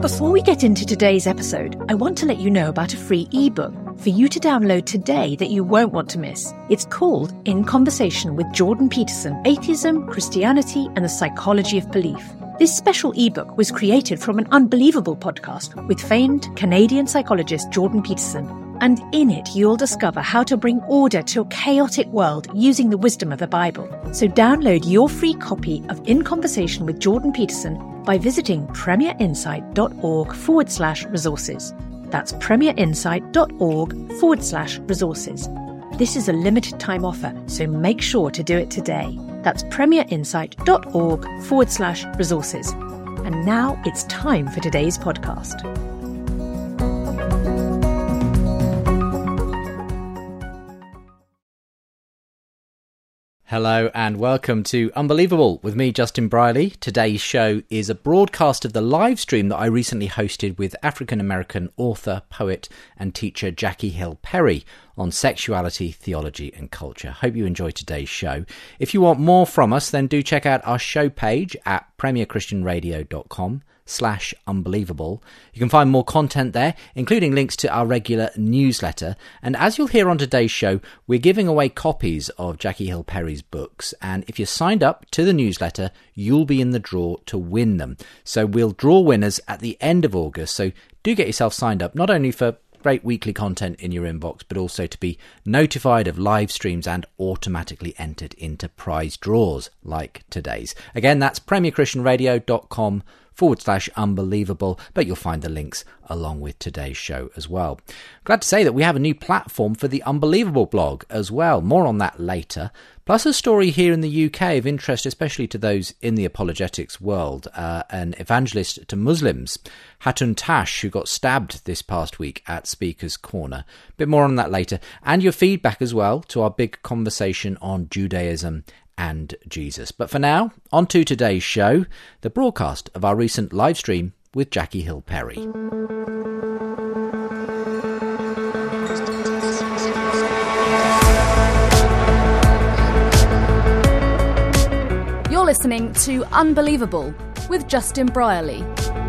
Before we get into today's episode, I want to let you know about a free ebook for you to download today that you won't want to miss. It's called In Conversation with Jordan Peterson, Atheism, Christianity, and the Psychology of Belief. This special ebook was created from an Unbelievable podcast with famed Canadian psychologist Jordan Peterson. And in it, you'll discover how to bring order to a chaotic world using the wisdom of the Bible. So download your free copy of In Conversation with Jordan Peterson by visiting premierinsight.org/resources. That's premierinsight.org/resources. This is a limited time offer, so make sure to do it today. That's premierinsight.org/resources. And now it's time for today's podcast. Hello and welcome to Unbelievable with me, Justin Briley. Today's show is a broadcast of the live stream that I recently hosted with African-American author, poet and teacher Jackie Hill Perry on sexuality, theology and culture. Hope you enjoy today's show. If you want more from us, then do check out our show page at premierchristianradio.com/unbelievable. You can find more content there, including links to our regular newsletter. And as you'll hear on today's show, we're giving away copies of Jackie Hill Perry's books. And if you're signed up to the newsletter, you'll be in the draw to win them. So we'll draw winners at the end of August. So do get yourself signed up, not only for great weekly content in your inbox, but also to be notified of live streams and automatically entered into prize draws like today's. Again, that's premierchristianradio.com/unbelievable, but you'll find the links along with today's show as well. Glad to say that we have a new platform for the Unbelievable blog as well. More on that later. Plus a story here in the UK of interest, especially to those in the apologetics world. An evangelist to Muslims, Hatun Tash, who got stabbed this past week at Speaker's Corner. Bit more on that later. And your feedback as well to our big conversation on Judaism and Jesus. But for now, on to today's show, the broadcast of our recent live stream with Jackie Hill Perry. You're listening to Unbelievable with Justin Briley.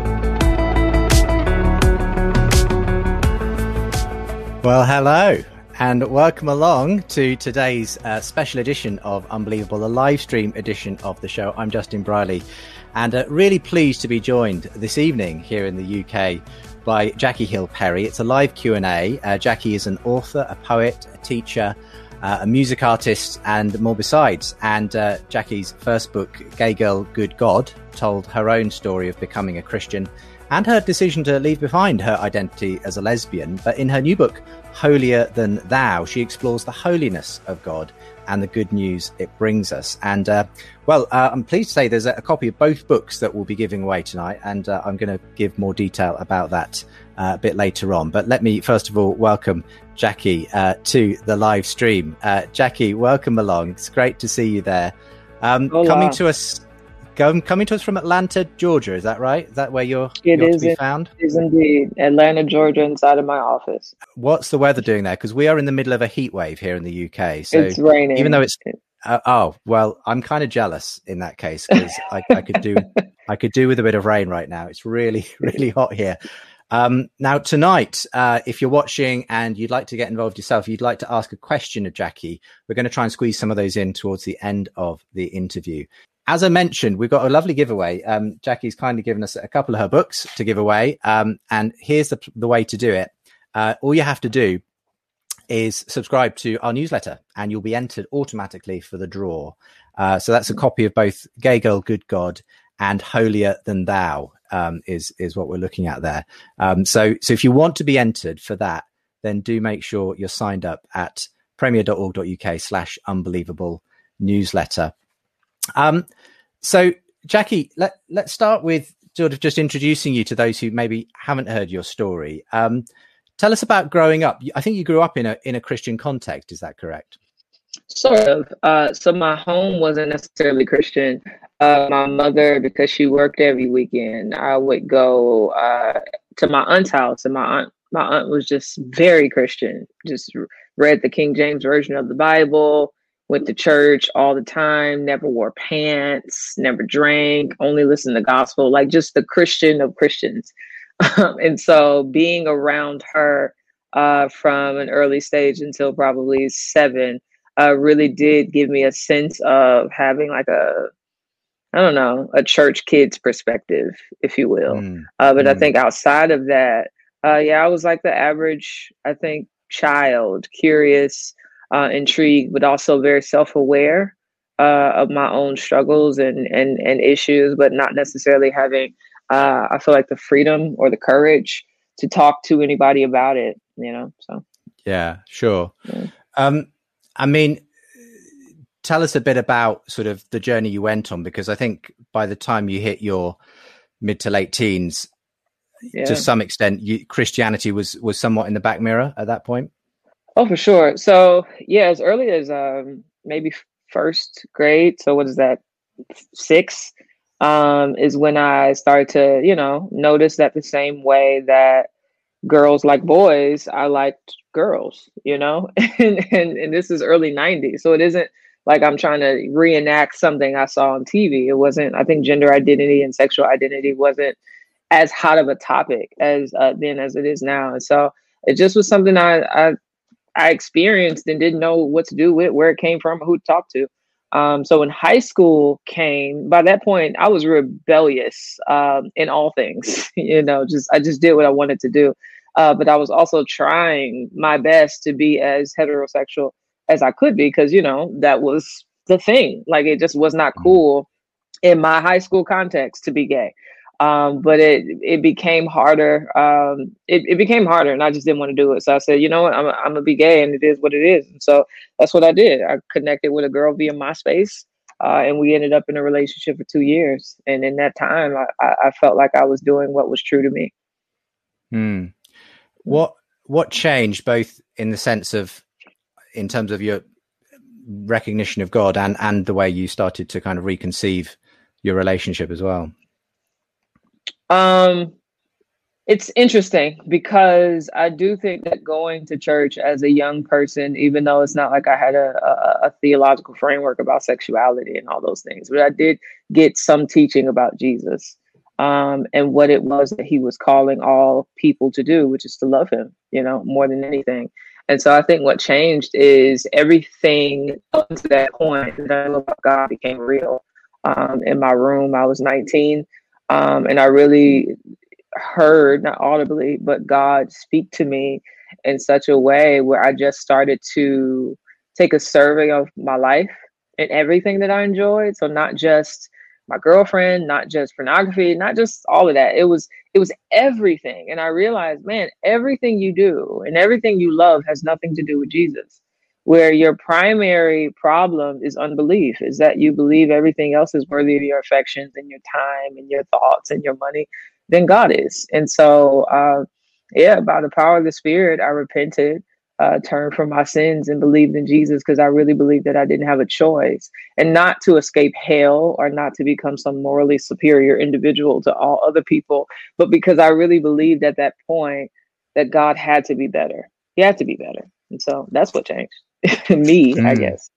Well, hello. And welcome along to today's special edition of Unbelievable, the live stream edition of the show. I'm Justin Briley, and really pleased to be joined this evening here in the UK by Jackie Hill Perry. It's a live Q&A. Jackie is an author, a poet, a teacher, a music artist, and more besides. And Jackie's first book, Gay Girl, Good God, told her own story of becoming a Christian and her decision to leave behind her identity as a lesbian. But in her new book, Holier Than Thou, she explores the holiness of God and the good news it brings us. And, I'm pleased to say there's a copy of both books that we'll be giving away tonight, and I'm going to give more detail about that a bit later on. But let me, first of all, welcome Jackie to the live stream. Jackie, welcome along. It's great to see you there. Coming to us from Atlanta, Georgia, is that right? Is that where you're to be found? It is indeed. Atlanta, Georgia, inside of my office. What's the weather doing there? Because we are in the middle of a heat wave here in the UK. So it's raining. Even though it's... I'm kind of jealous in that case, because I could do with a bit of rain right now. It's really, really hot here. Now, tonight, if you're watching and you'd like to get involved yourself, you'd like to ask a question of Jackie, we're going to try and squeeze some of those in towards the end of the interview. As I mentioned, we've got a lovely giveaway. Jackie's kindly given us a couple of her books to give away. And here's the way to do it. All you have to do is subscribe to our newsletter and you'll be entered automatically for the draw. So that's a copy of both Gay Girl, Good God and Holier Than Thou is what we're looking at there. So if you want to be entered for that, then do make sure you're signed up at premier.org.uk/unbelievable newsletter. So Jackie, let's start with sort of just introducing you to those who maybe haven't heard your story. Tell us about growing up. I think you grew up in a Christian context. Is that correct? Sort of. So my home wasn't necessarily Christian. My mother, because she worked every weekend, I would go to my aunt's house, and my aunt was just very Christian. Just read the King James Version of the Bible, went to church all the time, never wore pants, never drank, only listened to gospel, like just the Christian of Christians. And so being around her from an early stage until probably 7 really did give me a sense of having like I don't know, a church kid's perspective, if you will. But I think outside of that, yeah, I was like the average, I think, child, curious, intrigued, but also very self-aware of my own struggles and issues, but not necessarily having, I feel like, the freedom or the courage to talk to anybody about it, you know? So. Yeah, sure. Yeah. I mean, tell us a bit about sort of the journey you went on, because I think by the time you hit your mid to late teens, to some extent, Christianity was somewhat in the back mirror at that point. Oh, for sure. So yeah, as early as maybe first grade. So what is that? 6 is when I started to, you know, notice that the same way that girls like boys, I liked girls, you know, and this is early 90s. So it isn't like I'm trying to reenact something I saw on TV. It wasn't, I think gender identity and sexual identity wasn't as hot of a topic as then as it is now. And so it just was something I experienced and didn't know what to do with, where it came from, who to talk to. So when high school came, by that point, I was rebellious in all things, you know, I just did what I wanted to do. But I was also trying my best to be as heterosexual as I could be, because, you know, that was the thing. Like, it just was not cool in my high school context to be gay. But it became harder. It became harder, and I just didn't want to do it. So I said, you know what, I'm gonna be gay, and it is what it is. And so that's what I did. I connected with a girl via MySpace, and we ended up in a relationship for 2 years. And in that time, I felt like I was doing what was true to me. What changed, both in the sense of, in terms of your recognition of God and the way you started to kind of reconceive your relationship as well? It's interesting, because I do think that going to church as a young person, even though it's not like I had a theological framework about sexuality and all those things, but I did get some teaching about Jesus, and what it was that he was calling all people to do, which is to love him, you know, more than anything. And so I think what changed is everything up to that point that I knew about God became real. In my room, I was 19. And I really heard, not audibly, but God speak to me in such a way where I just started to take a survey of my life and everything that I enjoyed. So not just my girlfriend, not just pornography, not just all of that. It was everything. And I realized, man, everything you do and everything you love has nothing to do with Jesus. Where your primary problem is unbelief, is that you believe everything else is worthy of your affections and your time and your thoughts and your money than God is. And so, by the power of the Spirit, I repented, turned from my sins, and believed in Jesus, because I really believed that I didn't have a choice, and not to escape hell or not to become some morally superior individual to all other people, but because I really believed at that point that God had to be better. He had to be better. And so that's what changed. Me, I guess.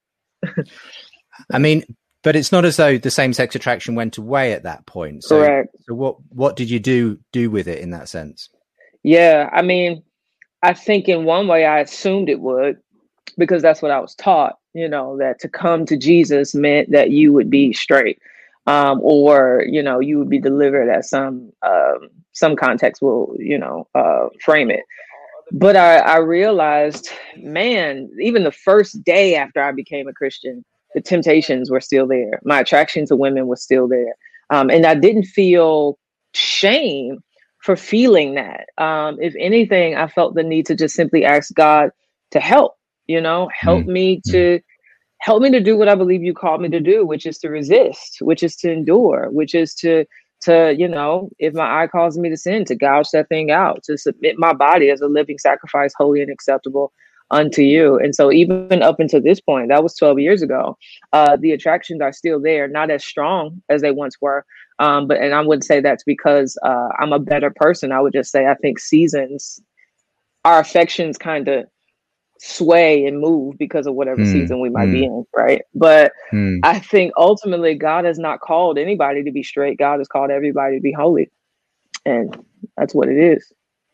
I mean, but it's not as though the same-sex attraction went away at that point. So, correct. So what did you do with it in that sense? Yeah, I mean, I think in one way I assumed it would, because that's what I was taught, you know, that to come to Jesus meant that you would be straight, or, you know, you would be delivered, as some context will, you know, frame it. But I realized, man, even the first day after I became a Christian, the temptations were still there. My attraction to women was still there. And I didn't feel shame for feeling that. If anything, I felt the need to just simply ask God to help, you know, help me to do what I believe you called me to do, which is to resist, which is to endure, which is to, you know, if my eye calls me to sin, to gouge that thing out, to submit my body as a living sacrifice, holy and acceptable unto you. And so even up until this point, that was 12 years ago, the attractions are still there, not as strong as they once were. And I wouldn't say that's because I'm a better person. I would just say I think seasons, our affections kind of sway and move because of whatever season we might be in, right? But I think ultimately God has not called anybody to be straight. God has called everybody to be holy. And that's what it is.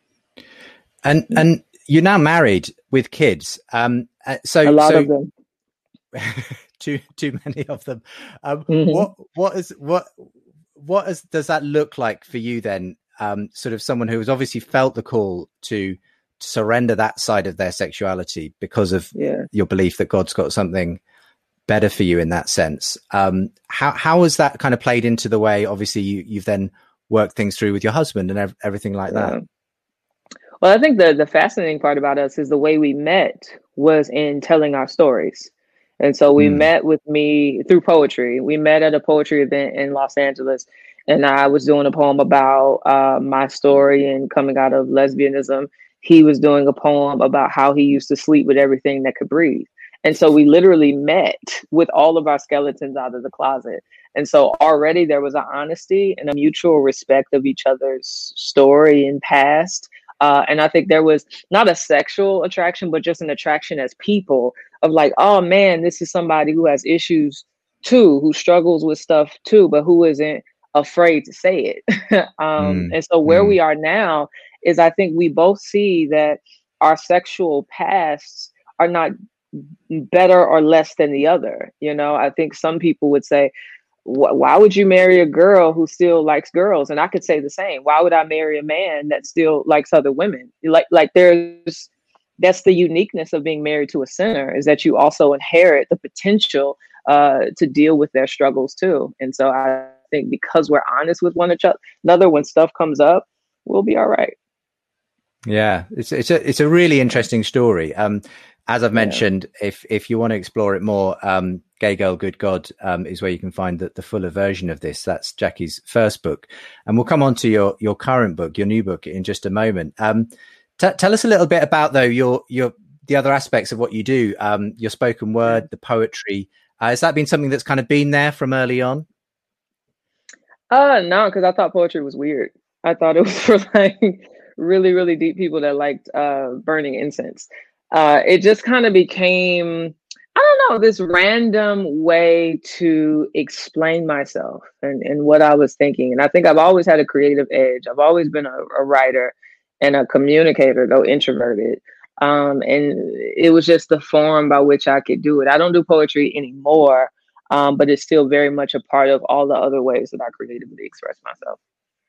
And you're now married with kids. So a lot of them. too many of them. Mm-hmm. Does that look like for you then? Sort of someone who has obviously felt the call to surrender that side of their sexuality because of your belief that God's got something better for you in that sense. How has that kind of played into the way, obviously, you've then worked things through with your husband and everything like that? Well, I think the fascinating part about us is the way we met was in telling our stories. And so we met with me through poetry. We met at a poetry event in Los Angeles, and I was doing a poem about my story and coming out of lesbianism. He was doing a poem about how he used to sleep with everything that could breathe. And so we literally met with all of our skeletons out of the closet. And so already there was an honesty and a mutual respect of each other's story and past. And I think there was not a sexual attraction, but just an attraction as people of like, oh man, this is somebody who has issues too, who struggles with stuff too, but who isn't afraid to say it. And so where we are now is I think we both see that our sexual pasts are not better or less than the other. You know, I think some people would say, why would you marry a girl who still likes girls? And I could say the same. Why would I marry a man that still likes other women? Like that's the uniqueness of being married to a sinner, is that you also inherit the potential to deal with their struggles too. And so I think because we're honest with one another, when stuff comes up, we'll be all right. Yeah, it's a really interesting story. As I've mentioned, if you want to explore it more, Gay Girl, Good God is where you can find the fuller version of this. That's Jackie's first book. And we'll come on to your current book, your new book, in just a moment. Tell us a little bit about, though, the other aspects of what you do, your spoken word, the poetry. Has that been something that's kind of been there from early on? No, because I thought poetry was weird. I thought it was for like really, really deep people that liked burning incense. It just kind of became, I don't know, this random way to explain myself and what I was thinking. And I think I've always had a creative edge. I've always been a writer and a communicator, though introverted. And it was just the form by which I could do it. I don't do poetry anymore, but it's still very much a part of all the other ways that I creatively express myself.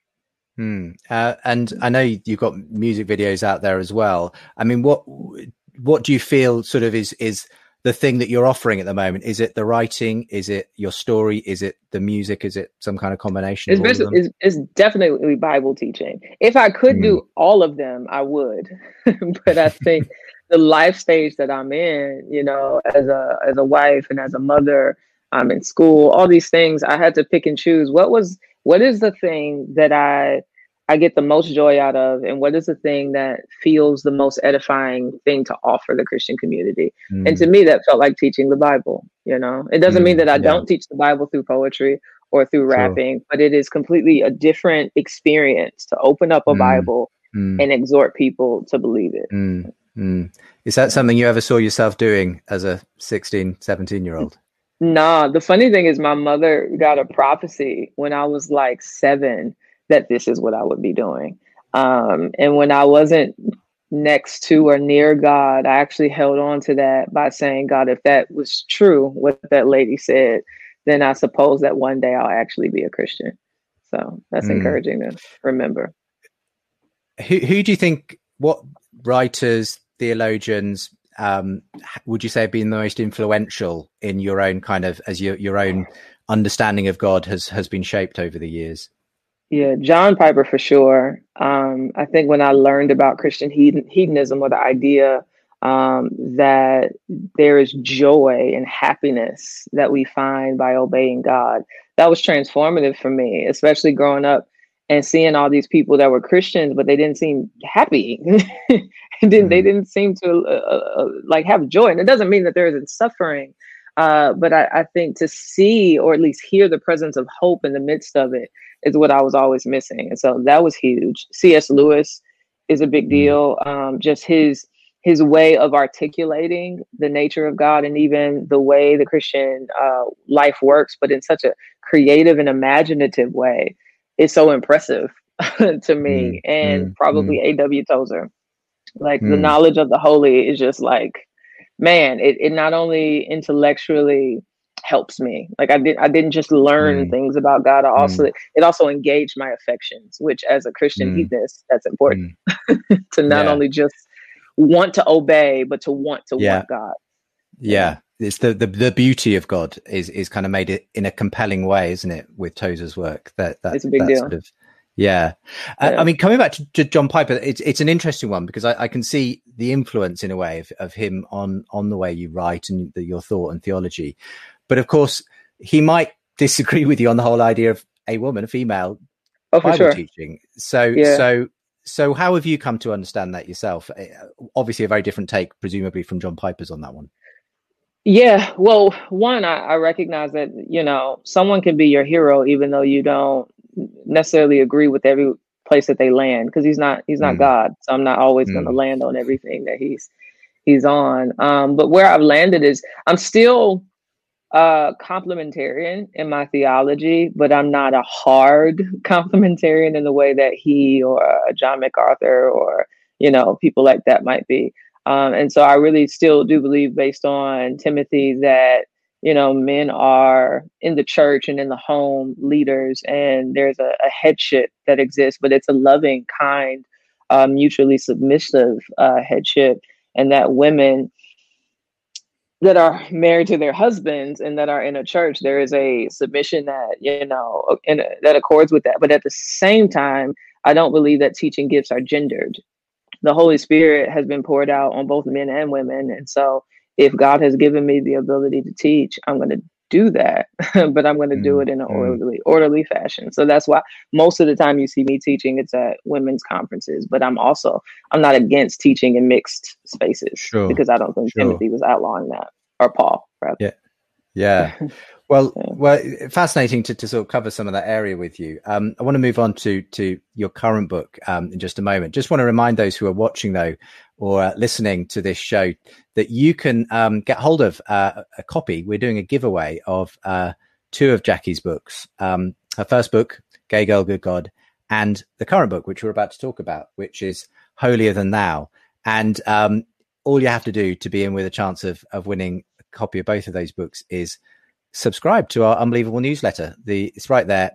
And I know you've got music videos out there as well. I mean, what do you feel sort of is the thing that you're offering at the moment? Is it the writing? Is it your story? Is it the music? Is it some kind of combination of all of them? It's definitely Bible teaching. If I could do all of them, I would. But I think the life stage that I'm in, you know, as a wife and as a mother, I'm in school, all these things, I had to pick and choose. What is the thing that I get the most joy out of, and what is the thing that feels the most edifying thing to offer the Christian community? And to me, that felt like teaching the Bible. You know, it doesn't mean that I don't teach the Bible through poetry or through rapping, but it is completely a different experience to open up a Bible and exhort people to believe it. Is that something you ever saw yourself doing as a 16, 17-year-old? Nah, the funny thing is my mother got a prophecy when I was like 7 that this is what I would be doing. And when I wasn't next to or near God, I actually held on to that by saying, God, if that was true, what that lady said, then I suppose that one day I'll actually be a Christian. So that's encouraging to remember. Who do you think, what writers, theologians, would you say have been the most influential in your own kind of, as your own understanding of God has been shaped over the years? Yeah, John Piper for sure. I think when I learned about Christian hedonism, or the idea that there is joy and happiness that we find by obeying God, that was transformative for me, especially growing up and seeing all these people that were Christians, but they didn't seem happy. They didn't seem to like have joy. And it doesn't mean that there isn't suffering, but I think to see, or at least hear, the presence of hope in the midst of it is what I was always missing. And so that was huge. C.S. Lewis is a big deal. Just his way of articulating the nature of God, and even the way the Christian life works, but in such a creative and imaginative way, is so impressive. to me, and probably A.W. Tozer. Like the knowledge of the holy is just like, man, it not only intellectually helps me. Like I didn't just learn things about God. It also engaged my affections, which as a Christian heathenist, that's important to not only just want to obey, but to want to want God. Yeah. It's the beauty of God is kind of made it in a compelling way, isn't it? With Tozer's work, that's a big deal. Sort of, I mean, coming back to John Piper, it's an interesting one because I can see the influence in a way of him on the way you write and your thought and theology. But of course, he might disagree with you on the whole idea of a female Bible teaching. So how have you come to understand that yourself? Obviously, a very different take, presumably, from John Piper's on that one. Yeah, well, one, I recognize that, someone can be your hero, even though you don't necessarily agree with every place that they land, because he's not God. So I'm not always going to land on everything that he's on. But where I've landed is I'm still complementarian in my theology, but I'm not a hard complementarian in the way that he or John MacArthur or, people like that might be. And so I really still do believe, based on Timothy, that, men are in the church and in the home leaders, and there's a headship that exists, but it's a loving, kind, mutually submissive headship, and that women that are married to their husbands and that are in a church, there is a submission that, that accords with that. But at the same time, I don't believe that teaching gifts are gendered. The Holy Spirit has been poured out on both men and women. And so if God has given me the ability to teach, I'm going to do that, but I'm going to do it in an orderly fashion. So that's why most of the time you see me teaching, it's at women's conferences, but I'm not against teaching in mixed spaces because I don't think Timothy was outlawing that, or Paul, rather. Yeah. Well, fascinating to sort of cover some of that area with you. I want to move on to your current book in just a moment. Just want to remind those who are watching, though, or listening to this show, that you can get hold of a copy. We're doing a giveaway of 2 of Jackie's books. Her first book, Gay Girl, Good God, and the current book, which we're about to talk about, which is Holier Than Thou. And all you have to do to be in with a chance of winning a copy of both of those books is subscribe to our Unbelievable newsletter. It's right there,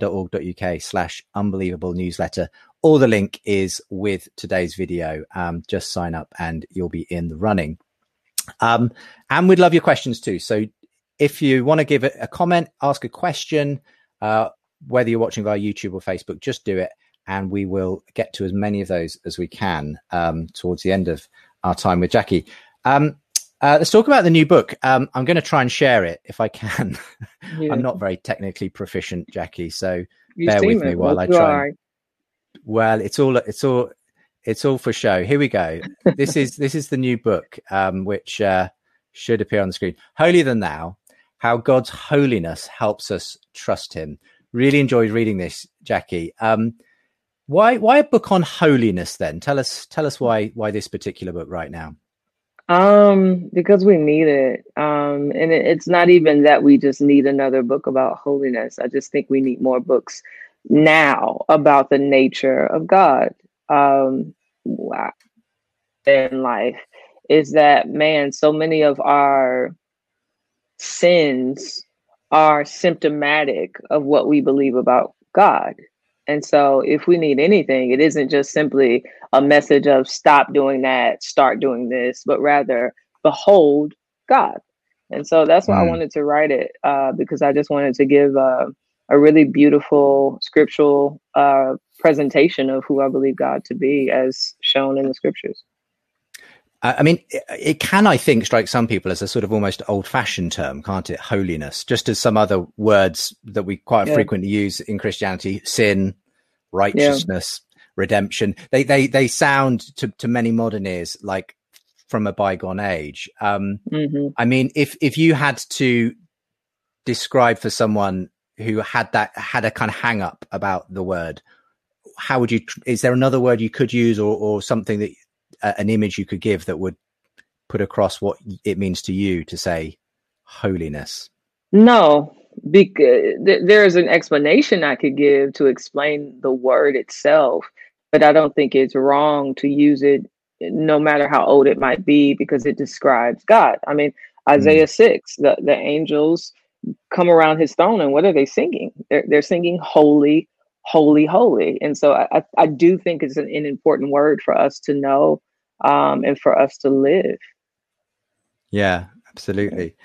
premier.org.uk/unbelievable newsletter. Or the link is with today's video. Just sign up and you'll be in the running. And we'd love your questions too. So if you want to give it a comment, ask a question, whether you're watching via YouTube or Facebook, just do it. And we will get to as many of those as we can towards the end of our time with Jackie. Let's talk about the new book. I'm going to try and share it if I can. I'm not very technically proficient, Jackie, so bear with me while I try. Well, it's all for show. Here we go. This is the new book, which should appear on the screen. Holier Than Thou: How God's Holiness Helps Us Trust Him. Really enjoyed reading this, Jackie. Why a book on holiness then? Tell us why this particular book right now. Because we need it. And it's not even that we just need another book about holiness. I just think we need more books now about the nature of God. In life is that, man, so many of our sins are symptomatic of what we believe about God. And so if we need anything, it isn't just simply a message of stop doing that, start doing this, but rather behold God. And so that's why I wanted to write it, because I just wanted to give a really beautiful scriptural presentation of who I believe God to be as shown in the scriptures. I mean, it can, I think, strike some people as a sort of almost old-fashioned term, can't it? Holiness, just as some other words that we quite frequently use in Christianity: sin, righteousness, redemption. They sound to many modern ears like from a bygone age. I mean, if you had to describe for someone who had a kind of hang up about the word, how would you? Is there another word you could use, or something that? An image you could give that would put across what it means to you to say holiness? No, Because there's an explanation I could give to explain the word itself, but I don't think it's wrong to use it no matter how old it might be, because it describes God. I mean, Isaiah 6, the angels come around his throne, and what are they singing? They're singing holy, holy, holy. And so I do think it's an important word for us to know, and for us to live. Yeah, absolutely.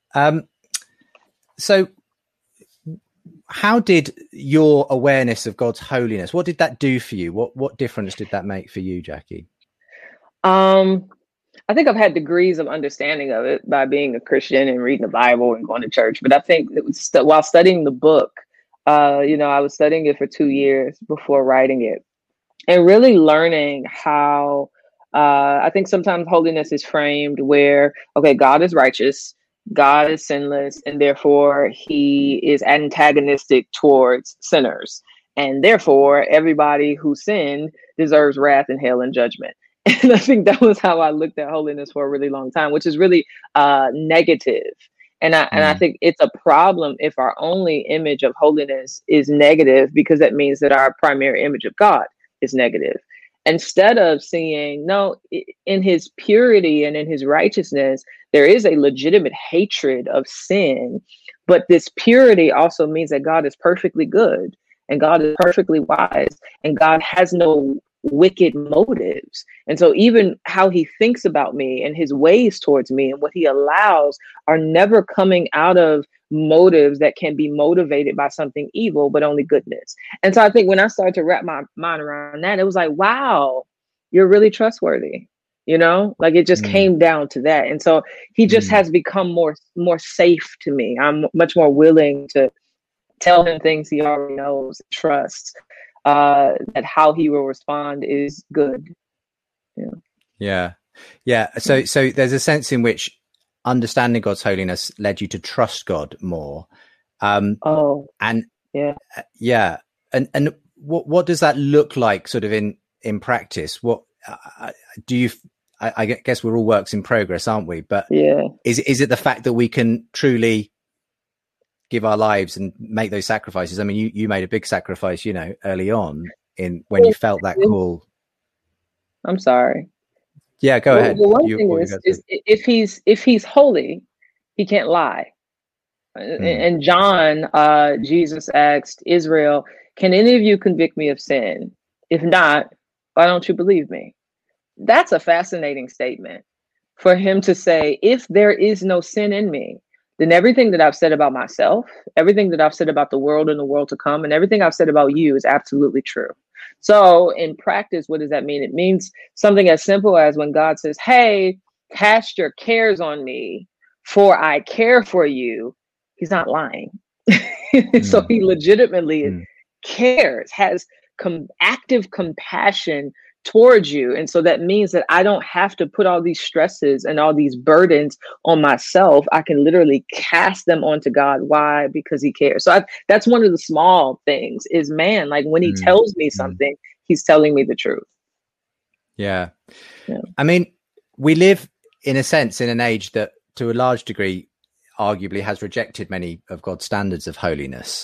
So how did your awareness of God's holiness, what did that do for you? What difference did that make for you, Jackie? I think I've had degrees of understanding of it by being a Christian and reading the Bible and going to church. But I think it was while studying the book, I was studying it for 2 years before writing it, and really learning how I think sometimes holiness is framed where, okay, God is righteous, God is sinless, and therefore he is antagonistic towards sinners. And therefore, everybody who sinned deserves wrath and hell and judgment. And I think that was how I looked at holiness for a really long time, which is really negative. And I think it's a problem if our only image of holiness is negative, because that means that our primary image of God is negative. Instead of seeing, no, in his purity and in his righteousness, there is a legitimate hatred of sin. But this purity also means that God is perfectly good, and God is perfectly wise, and God has no wicked motives. And so even how he thinks about me and his ways towards me and what he allows are never coming out of motives that can be motivated by something evil, but only goodness. And so I think when I started to wrap my mind around that, it was like, wow, you're really trustworthy. Like it just came down to that. And so he just has become more safe to me. I'm much more willing to tell him things he already knows, trusts, that how he will respond is good. Yeah. So there's a sense in which understanding God's holiness led you to trust God more. And what does that look like sort of in practice? What do you, I guess we're all works in progress, aren't we? But is it the fact that we can truly give our lives and make those sacrifices? I mean, you made a big sacrifice, early on when you felt that call. I'm sorry. Yeah, go ahead. Well, one thing is if he's holy, he can't lie. And John, Jesus asked Israel, can any of you convict me of sin? If not, why don't you believe me? That's a fascinating statement for him to say, if there is no sin in me, then everything that I've said about myself, everything that I've said about the world and the world to come, and everything I've said about you is absolutely true. So in practice, what does that mean? It means something as simple as when God says, hey, cast your cares on me, for I care for you. He's not lying. So he legitimately cares, has active compassion towards you. And so that means that I don't have to put all these stresses and all these burdens on myself. I can literally cast them onto God. Why? Because he cares. So that's one of the small things is, man, like when he tells me something, he's telling me the truth. Yeah. I mean, we live in a sense in an age that to a large degree arguably has rejected many of God's standards of holiness.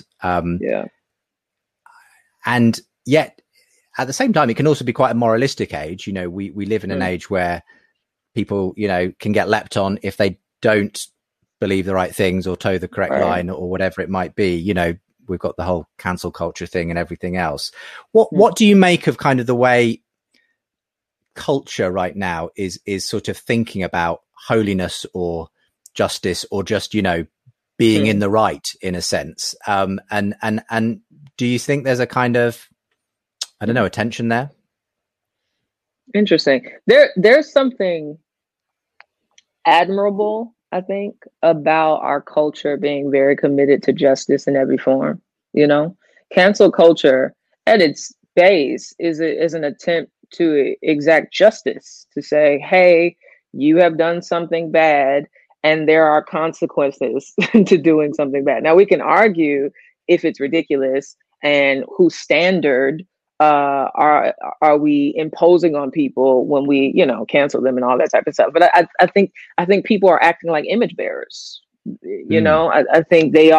And yet at the same time, it can also be quite a moralistic age. We live in an age where people, can get leapt on if they don't believe the right things or toe the correct line or whatever it might be. We've got the whole cancel culture thing and everything else. What do you make of kind of the way culture right now is sort of thinking about holiness or justice or just, being in the right in a sense? And do you think there's a kind of, I don't know, a tension there? Interesting. There's something admirable, I think, about our culture being very committed to justice in every form. Cancel culture at its base is an attempt to exact justice, to say, hey, you have done something bad and there are consequences to doing something bad. Now we can argue if it's ridiculous and whose standard are we imposing on people when we cancel them and all that type of stuff. But I think people are acting like image bearers You know, I think they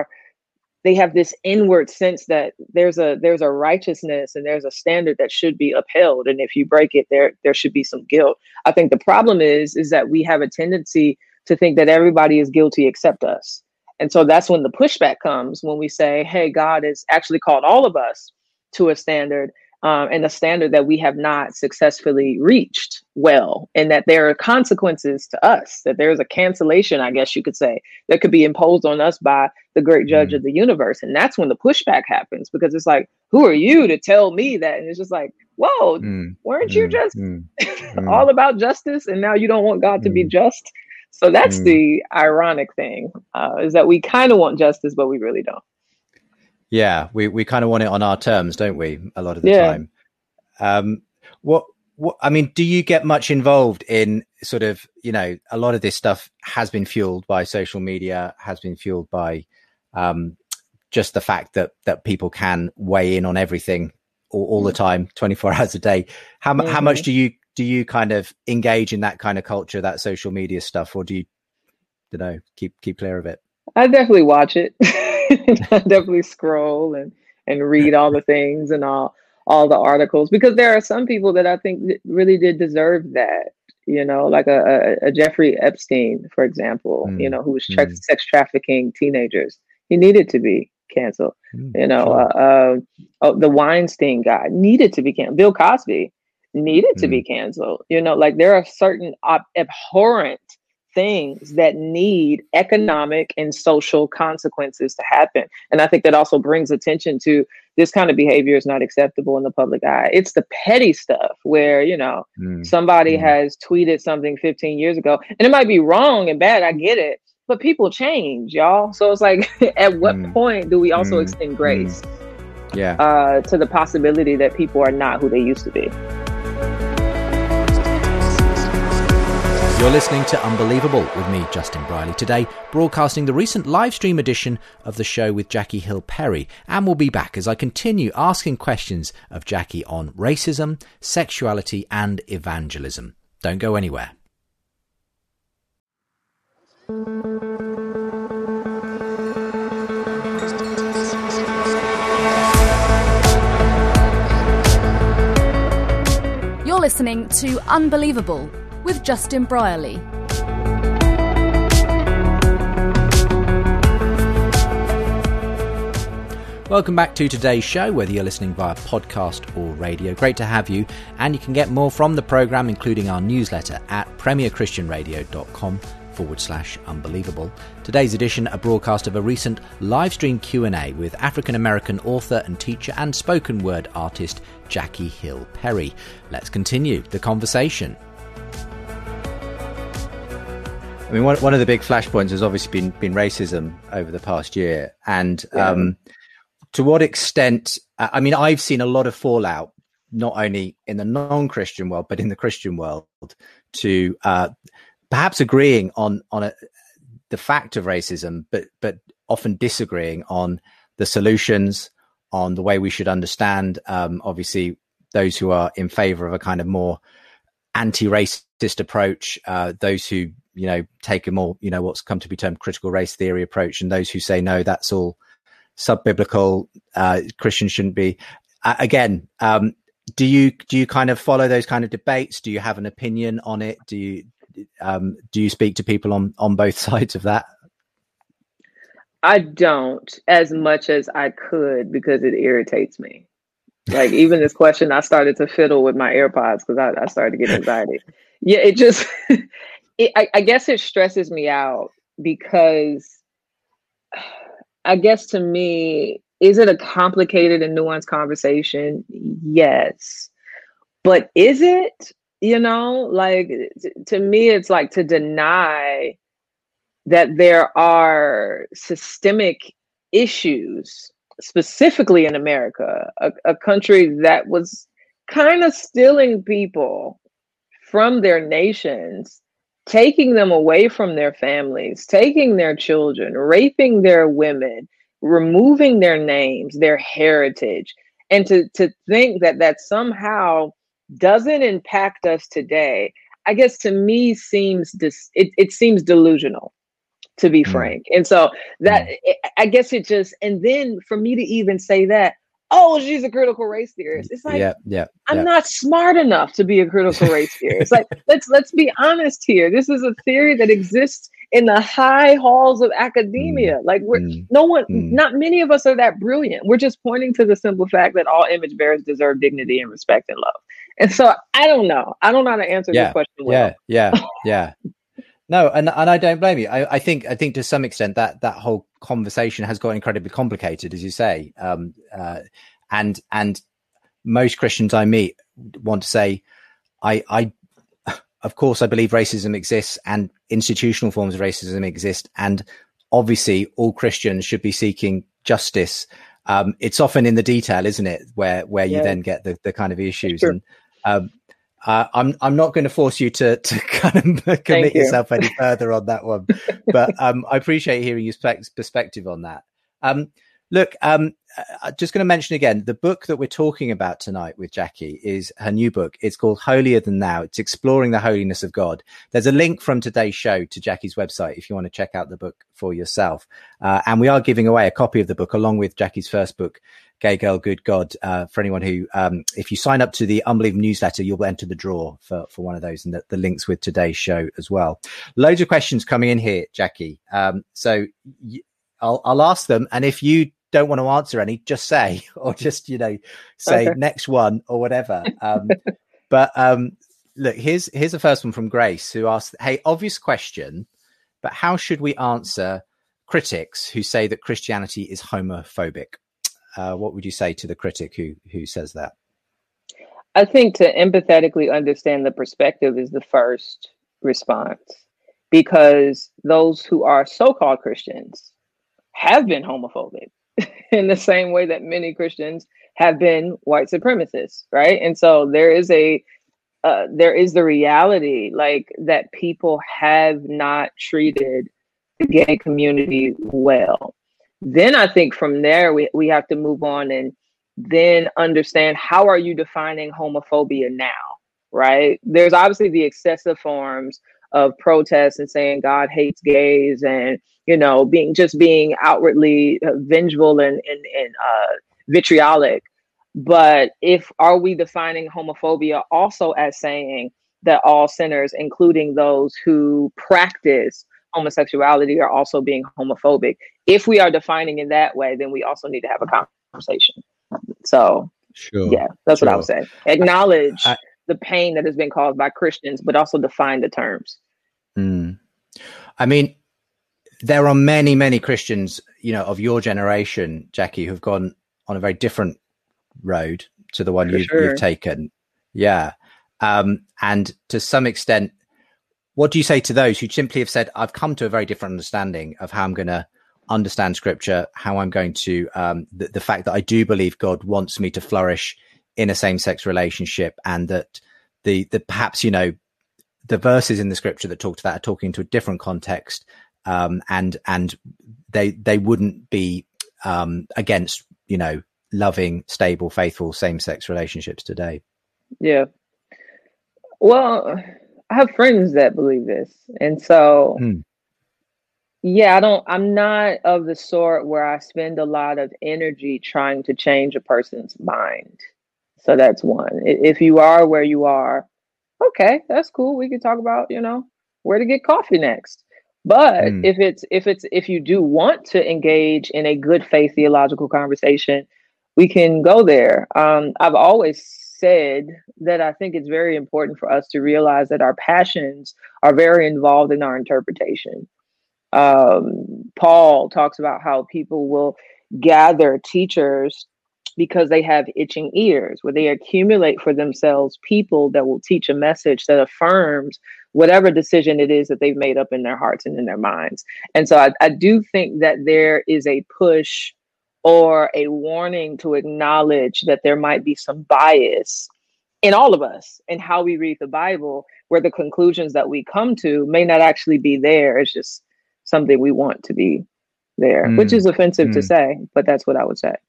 have this inward sense that there's a righteousness and there's a standard that should be upheld. And if you break it, there should be some guilt. I think the problem is that we have a tendency to think that everybody is guilty except us. And so that's when the pushback comes, when we say, hey, God has actually called all of us to a standard, and a standard that we have not successfully reached well, and that there are consequences to us, that there's a cancellation, I guess you could say, that could be imposed on us by the great judge of the universe. And that's when the pushback happens, because it's like, who are you to tell me that? And it's just like, whoa, weren't you just all about justice? And now you don't want God to be just. So that's the ironic thing, is that we kind of want justice, but we really don't. Yeah, we kind of want it on our terms, don't we? A lot of the time. What I mean, do you get much involved in sort of, you know, a lot of this stuff has been fueled by social media, has been fueled by just the fact that people can weigh in on everything all the time, 24 hours a day. How much do you kind of engage in that kind of culture, that social media stuff, or do you know, keep clear of it? I definitely watch it. I definitely scroll and read all the things and all the articles, because there are some people that I think really did deserve that, you know, like a Jeffrey Epstein, for example, you know, who was sex trafficking teenagers. He needed to be canceled. You know, the Weinstein guy needed to be canceled. Bill Cosby needed to be canceled. You know, like there are certain abhorrent things that need economic and social consequences to happen. And I think that also brings attention to this kind of behavior is not acceptable in the public eye. It's the petty stuff where, you know, somebody has tweeted something 15 years ago, and it might be wrong and bad. I get it, but people change, y'all. So it's like, at what point do we also extend grace to the possibility that people are not who they used to be? You're listening to Unbelievable with me, Justin Brierley, today broadcasting the recent live stream edition of the show with Jackie Hill Perry, and we'll be back as I continue asking questions of Jackie on racism, sexuality and evangelism. Don't go anywhere. You're listening to Unbelievable with Justin Brierley. Welcome back to today's show, whether you're listening via podcast or radio. Great to have you, and you can get more from the programme, including our newsletter at premierchristianradio.com/unbelievable. Today's edition, a broadcast of a recent live stream Q&A with African-American author and teacher and spoken word artist Jackie Hill Perry. Let's continue the conversation. I mean, one of the big flashpoints has obviously been racism over the past year. And to what extent, I mean, I've seen a lot of fallout, not only in the non-Christian world, but in the Christian world, to perhaps agreeing on the fact of racism, but often disagreeing on the solutions, on the way we should understand, obviously, those who are in favor of a kind of more anti-racist approach, those who, you know, take a more, you know, what's come to be termed critical race theory approach, and those who say, no, that's all sub-biblical, Christians shouldn't be. Again, do you kind of follow those kind of debates? Do you have an opinion on it? Do you speak to people on both sides of that? I don't, as much as I could, because it irritates me. Like, even this question, I started to fiddle with my AirPods because I started to get anxiety. Yeah, it just, I guess it stresses me out, because I guess to me, is it a complicated and nuanced conversation? Yes. But is it? You know, like, to me, it's like to deny that there are systemic issues, specifically in America, a country that was kind of stealing people from their nations, taking them away from their families, taking their children, raping their women, removing their names, their heritage, and to think that somehow doesn't impact us today, I guess to me it seems delusional to be frank. And so that, I guess it just, and then for me to even say that, oh, she's a critical race theorist. It's like, I'm not smart enough to be a critical race theorist. Like, let's be honest here. This is a theory that exists in the high halls of academia. Like not many of us are that brilliant. We're just pointing to the simple fact that all image bearers deserve dignity and respect and love. And so I don't know how to answer this question well. Yeah. No, and I don't blame you. I think to some extent that whole conversation has got incredibly complicated, as you say. And most Christians I meet want to say, I of course I believe racism exists and institutional forms of racism exist, and obviously all Christians should be seeking justice. It's often in the detail, isn't it, where you then get the kind of issues. And I'm not going to force you to kind of commit yourself any further on that one, but I appreciate hearing your perspective on that. Look, I'm just going to mention again, the book that we're talking about tonight with Jackie is her new book. It's called Holier Than Thou. It's exploring the holiness of God. There's a link from today's show to Jackie's website if you want to check out the book for yourself. And we are giving away a copy of the book along with Jackie's first book, Gay Girl, Good God, for anyone who, if you sign up to the Unbelievable newsletter, you'll enter the draw for one of those, and the links with today's show as well. Loads of questions coming in here, Jackie. So I'll ask them. And if you don't want to answer any, just say, or just, say next one or whatever. But look, here's the first one from Grace, who asked, hey, obvious question, but how should we answer critics who say that Christianity is homophobic? What would you say to the critic who says that? I think to empathetically understand the perspective is the first response, because those who are so-called Christians have been homophobic in the same way that many Christians have been white supremacists, right? And so there is the reality, like, that people have not treated the gay community well. Then I think from there, we have to move on and then understand, how are you defining homophobia now, right? There's obviously the excessive forms of protest and saying God hates gays and, being outwardly vengeful and vitriolic. But are we defining homophobia also as saying that all sinners, including those who practice homosexuality, are also being homophobic? If we are defining in that way, then we also need to have a conversation. So, that's what I would say. Acknowledge the pain that has been caused by Christians, but also define the terms. I mean, there are many, many Christians, of your generation, Jackie, who've gone on a very different road to the one you've taken. Yeah. And to some extent, what do you say to those who simply have said, I've come to a very different understanding of how I'm going to understand scripture, how I'm going to, the fact that I do believe God wants me to flourish in a same-sex relationship, and that the perhaps, the verses in the scripture that talk to that are talking to a different context, and they wouldn't be against, loving, stable, faithful same-sex relationships today. Yeah. Well, I have friends that believe this. And so, I'm not of the sort where I spend a lot of energy trying to change a person's mind. So that's one. If you are where you are, okay, that's cool. We can talk about, where to get coffee next. But if you do want to engage in a good faith theological conversation, we can go there. I've always said that I think it's very important for us to realize that our passions are very involved in our interpretation. Paul talks about how people will gather teachers because they have itching ears, where they accumulate for themselves people that will teach a message that affirms whatever decision it is that they've made up in their hearts and in their minds. And so I do think that there is a push or a warning to acknowledge that there might be some bias in all of us in how we read the Bible, where the conclusions that we come to may not actually be there. It's just something we want to be there, which is offensive to say, but that's what I would say.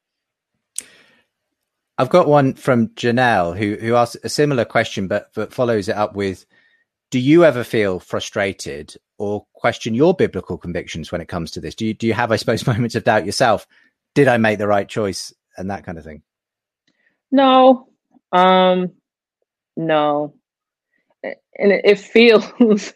I've got one from Janelle who asked a similar question, but follows it up with, do you ever feel frustrated or question your biblical convictions when it comes to this? Do you have, I suppose, moments of doubt yourself? Did I make the right choice and that kind of thing? No, no. And it feels,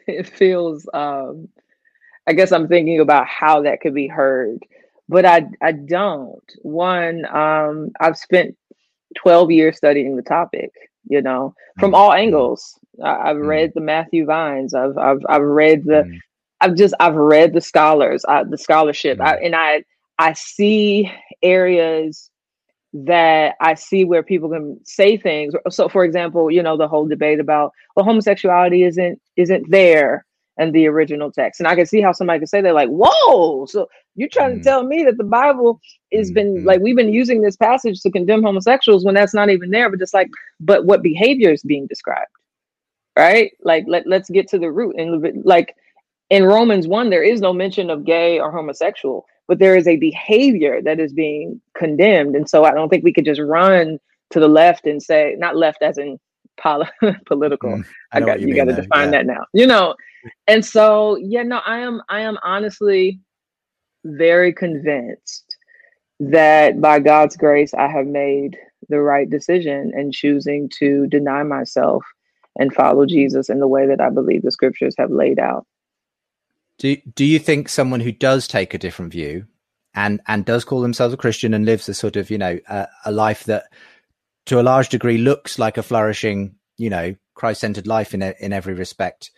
I guess I'm thinking about how that could be heard, but I don't. One, I've spent 12 years studying the topic, from all angles. I've read the Matthew Vines. I've read I've read the scholars, the scholarship. I see areas that I see where people can say things. So, for example, the whole debate about, well, homosexuality isn't there in the original text. And I can see how somebody could say they're like, whoa, so you're trying to tell me that the Bible has been like, we've been using this passage to condemn homosexuals when that's not even there. But it's like, but what behavior is being described, right? Like, let's get to the root. And like in Romans 1, there is no mention of gay or homosexual, but there is a behavior that is being condemned. And so I don't think we could just run to the left and say, not left as in political. You got to define that now, And so, I am honestly very convinced that by God's grace, I have made the right decision in choosing to deny myself and follow Jesus in the way that I believe the scriptures have laid out. Do you think someone who does take a different view and does call themselves a Christian and lives a sort of, a life that to a large degree looks like a flourishing, Christ-centered life in every respect?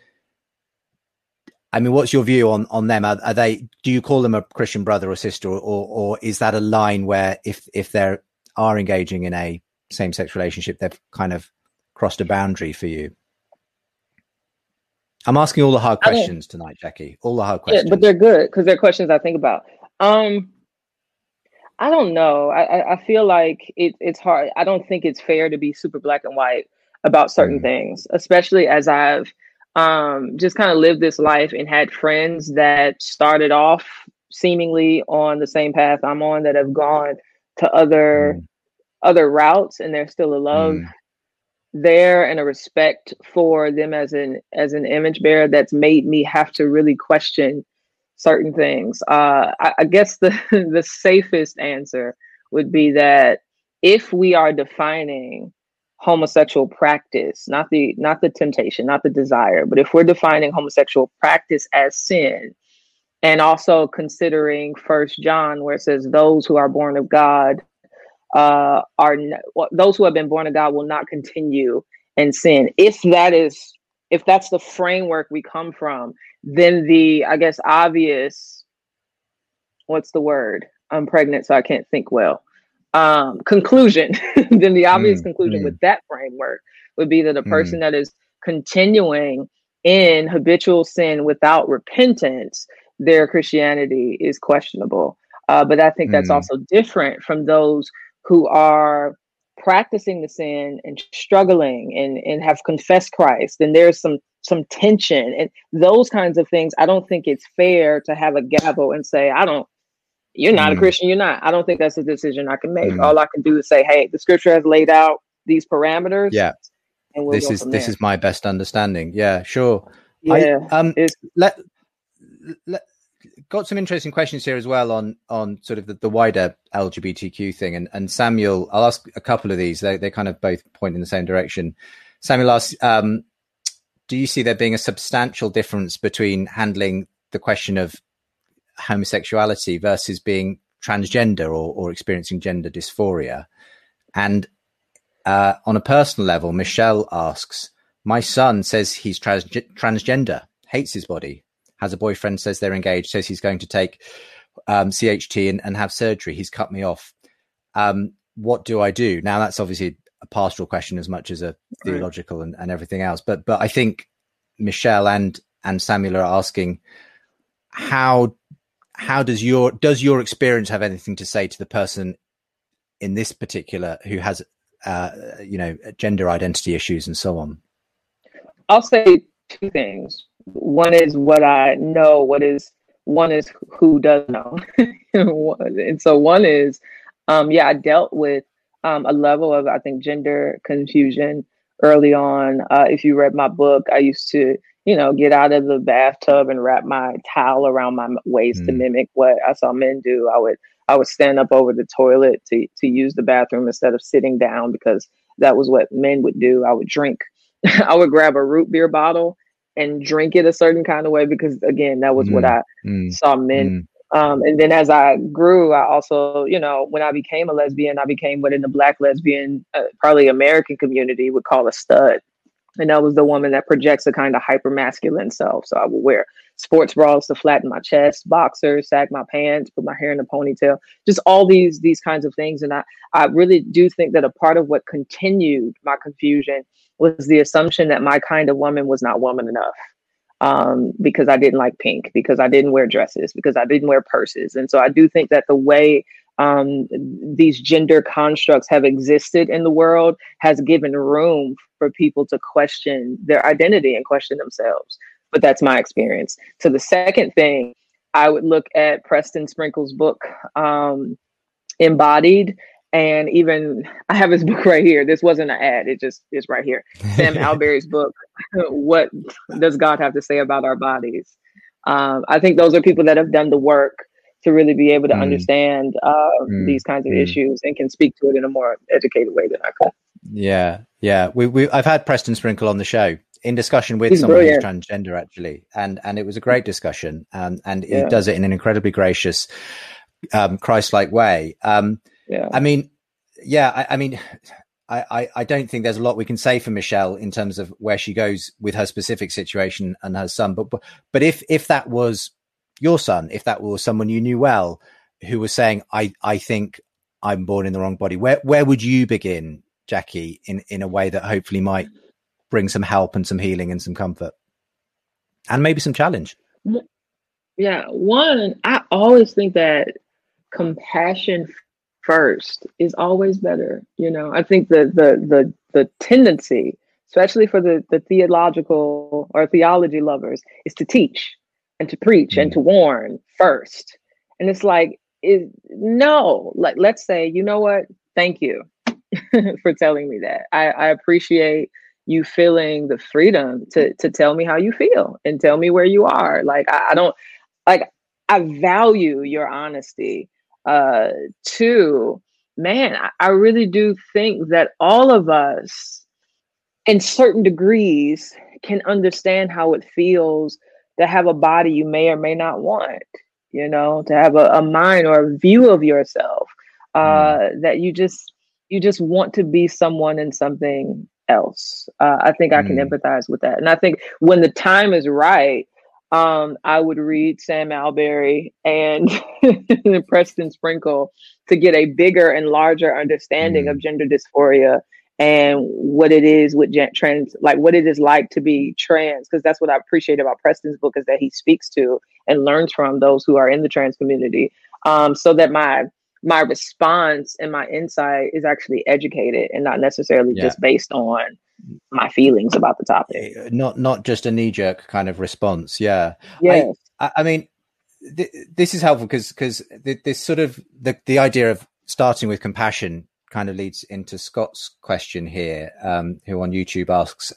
I mean, what's your view on them? Are they, do you call them a Christian brother or sister, or is that a line where if they are engaging in a same-sex relationship, they've kind of crossed a boundary for you? I'm asking all the hard questions tonight, Jackie. All the hard questions. Yeah, but they're good because they're questions I think about. I don't know. I feel like it's hard. I don't think it's fair to be super black and white about certain things, especially as I've just kind of lived this life and had friends that started off seemingly on the same path I'm on that have gone to other routes, and there's still a love there and a respect for them as an image bearer that's made me have to really question certain things. I guess the safest answer would be that if we are defining homosexual practice, not the temptation, not the desire, but if we're defining homosexual practice as sin, and also considering 1 John where it says those who are born of God those who have been born of God will not continue in sin. If that's the framework we come from, then the, I guess, obvious, what's the word? I'm pregnant, so I can't think well. Conclusion. Then the obvious conclusion with that framework would be that a person that is continuing in habitual sin without repentance, their Christianity is questionable. But I think that's also different from those who are practicing the sin and struggling and have confessed Christ. And there's some tension and those kinds of things. I don't think it's fair to have a gavel and say, you're not a Christian, you're not. I don't think that's a decision I can make. All I can do is say, hey, the scripture has laid out these parameters. Yeah. And this is my best understanding. Yeah, sure. Yeah. Got some interesting questions here as well on sort of the wider LGBTQ thing. And Samuel, I'll ask a couple of these. They kind of both point in the same direction. Samuel asks, do you see there being a substantial difference between handling the question of homosexuality versus being transgender or experiencing gender dysphoria? And on a personal level, Michelle asks, my son says he's transgender, hates his body, has a boyfriend, says they're engaged, says he's going to take CHT and have surgery. He's cut me off. What do I do? Now, that's obviously a pastoral question as much as a theological and everything else. But I think Michelle and Samuel are asking, how does your experience have anything to say to the person in this particular who has gender identity issues and so on? I'll say two things. One is what I know. One is who does know. And so one is, I dealt with a level of, I think, gender confusion early on. If you read my book, I used to get out of the bathtub and wrap my towel around my waist to mimic what I saw men do. I would stand up over the toilet to use the bathroom instead of sitting down, because that was what men would do. I would drink. I would grab a root beer bottle and drink it a certain kind of way, because again, that was what I saw men. And then as I grew, I also, when I became a lesbian, I became what in the Black lesbian, probably American community would call a stud. And that was the woman that projects a kind of hyper masculine self. So I would wear sports bras to flatten my chest, boxers, sag my pants, put my hair in a ponytail, just all these kinds of things. And I really do think that a part of what continued my confusion was the assumption that my kind of woman was not woman enough. Because I didn't like pink, because I didn't wear dresses, because I didn't wear purses. And so I do think that the way these gender constructs have existed in the world has given room for people to question their identity and question themselves. But that's my experience. So the second thing, I would look at Preston Sprinkle's book, Embodied. And even I have his book right here. This wasn't an ad. It just is right here. Sam Alberry's book, What Does God Have to Say About Our Bodies? I think those are people that have done the work to really be able to understand these kinds of issues and can speak to it in a more educated way than I could. Yeah. I've had Preston Sprinkle on the show in discussion with someone who's transgender, actually, and it was a great discussion. And he does it in an incredibly gracious, Christ-like way. I don't think there's a lot we can say for Michelle in terms of where she goes with her specific situation and her son. But if that was your son, if that was someone you knew well, who was saying, I think I'm born in the wrong body, where would you begin, Jackie, in a way that hopefully might bring some help and some healing and some comfort and maybe some challenge? Yeah. One, I always think that compassion first is always better. I think the tendency, especially for the theological or theology lovers, is to teach and to preach and to warn first. And it's like, let's say, you know what? Thank you for telling me that. I appreciate you feeling the freedom to tell me how you feel and tell me where you are. Like, I value your honesty. Two, man, I really do think that all of us in certain degrees can understand how it feels to have a body you may or may not want, to have a mind or a view of yourself, that you just want to be someone and something else. I think I can empathize with that. And I think when the time is right, I would read Sam Alberry and Preston Sprinkle to get a bigger and larger understanding of gender dysphoria and what it is with trans, like what it is like to be trans. Because that's what I appreciate about Preston's book, is that he speaks to and learns from those who are in the trans community, so that my response and my insight is actually educated and not necessarily just based on my feelings about the topic. Not just a knee-jerk kind of response. Yeah. Yes. I mean, this is helpful because this sort of the idea of starting with compassion kind of leads into Scott's question here, who on YouTube asks,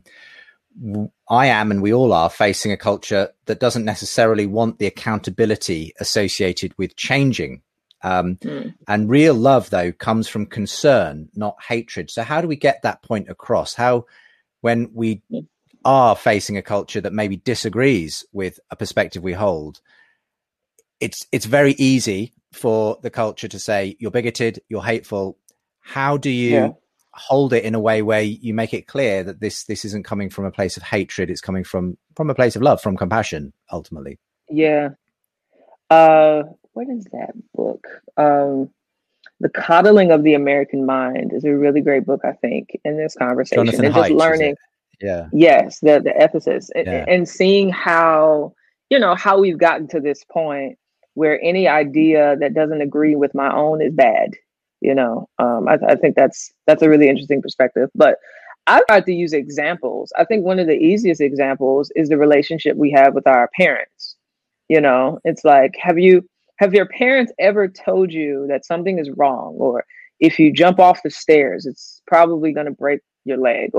I am, and we all are, facing a culture that doesn't necessarily want the accountability associated with changing. And real love, though, comes from concern, not hatred. So how do we get that point across? How, when we are facing a culture that maybe disagrees with a perspective we hold, it's very easy for the culture to say, you're bigoted, you're hateful. How do you hold it in a way where you make it clear that this isn't coming from a place of hatred, it's coming from a place of love, from compassion, ultimately? Yeah. What is that book? The Coddling of the American Mind is a really great book, I think, in this conversation. Jonathan and Haidt, just learning. Yeah. Yes, the ethicist, and seeing how, how we've gotten to this point where any idea that doesn't agree with my own is bad. I think that's a really interesting perspective. But I tried to use examples. I think one of the easiest examples is the relationship we have with our parents. It's like, have your parents ever told you that something is wrong? Or if you jump off the stairs, it's probably going to break your leg? Or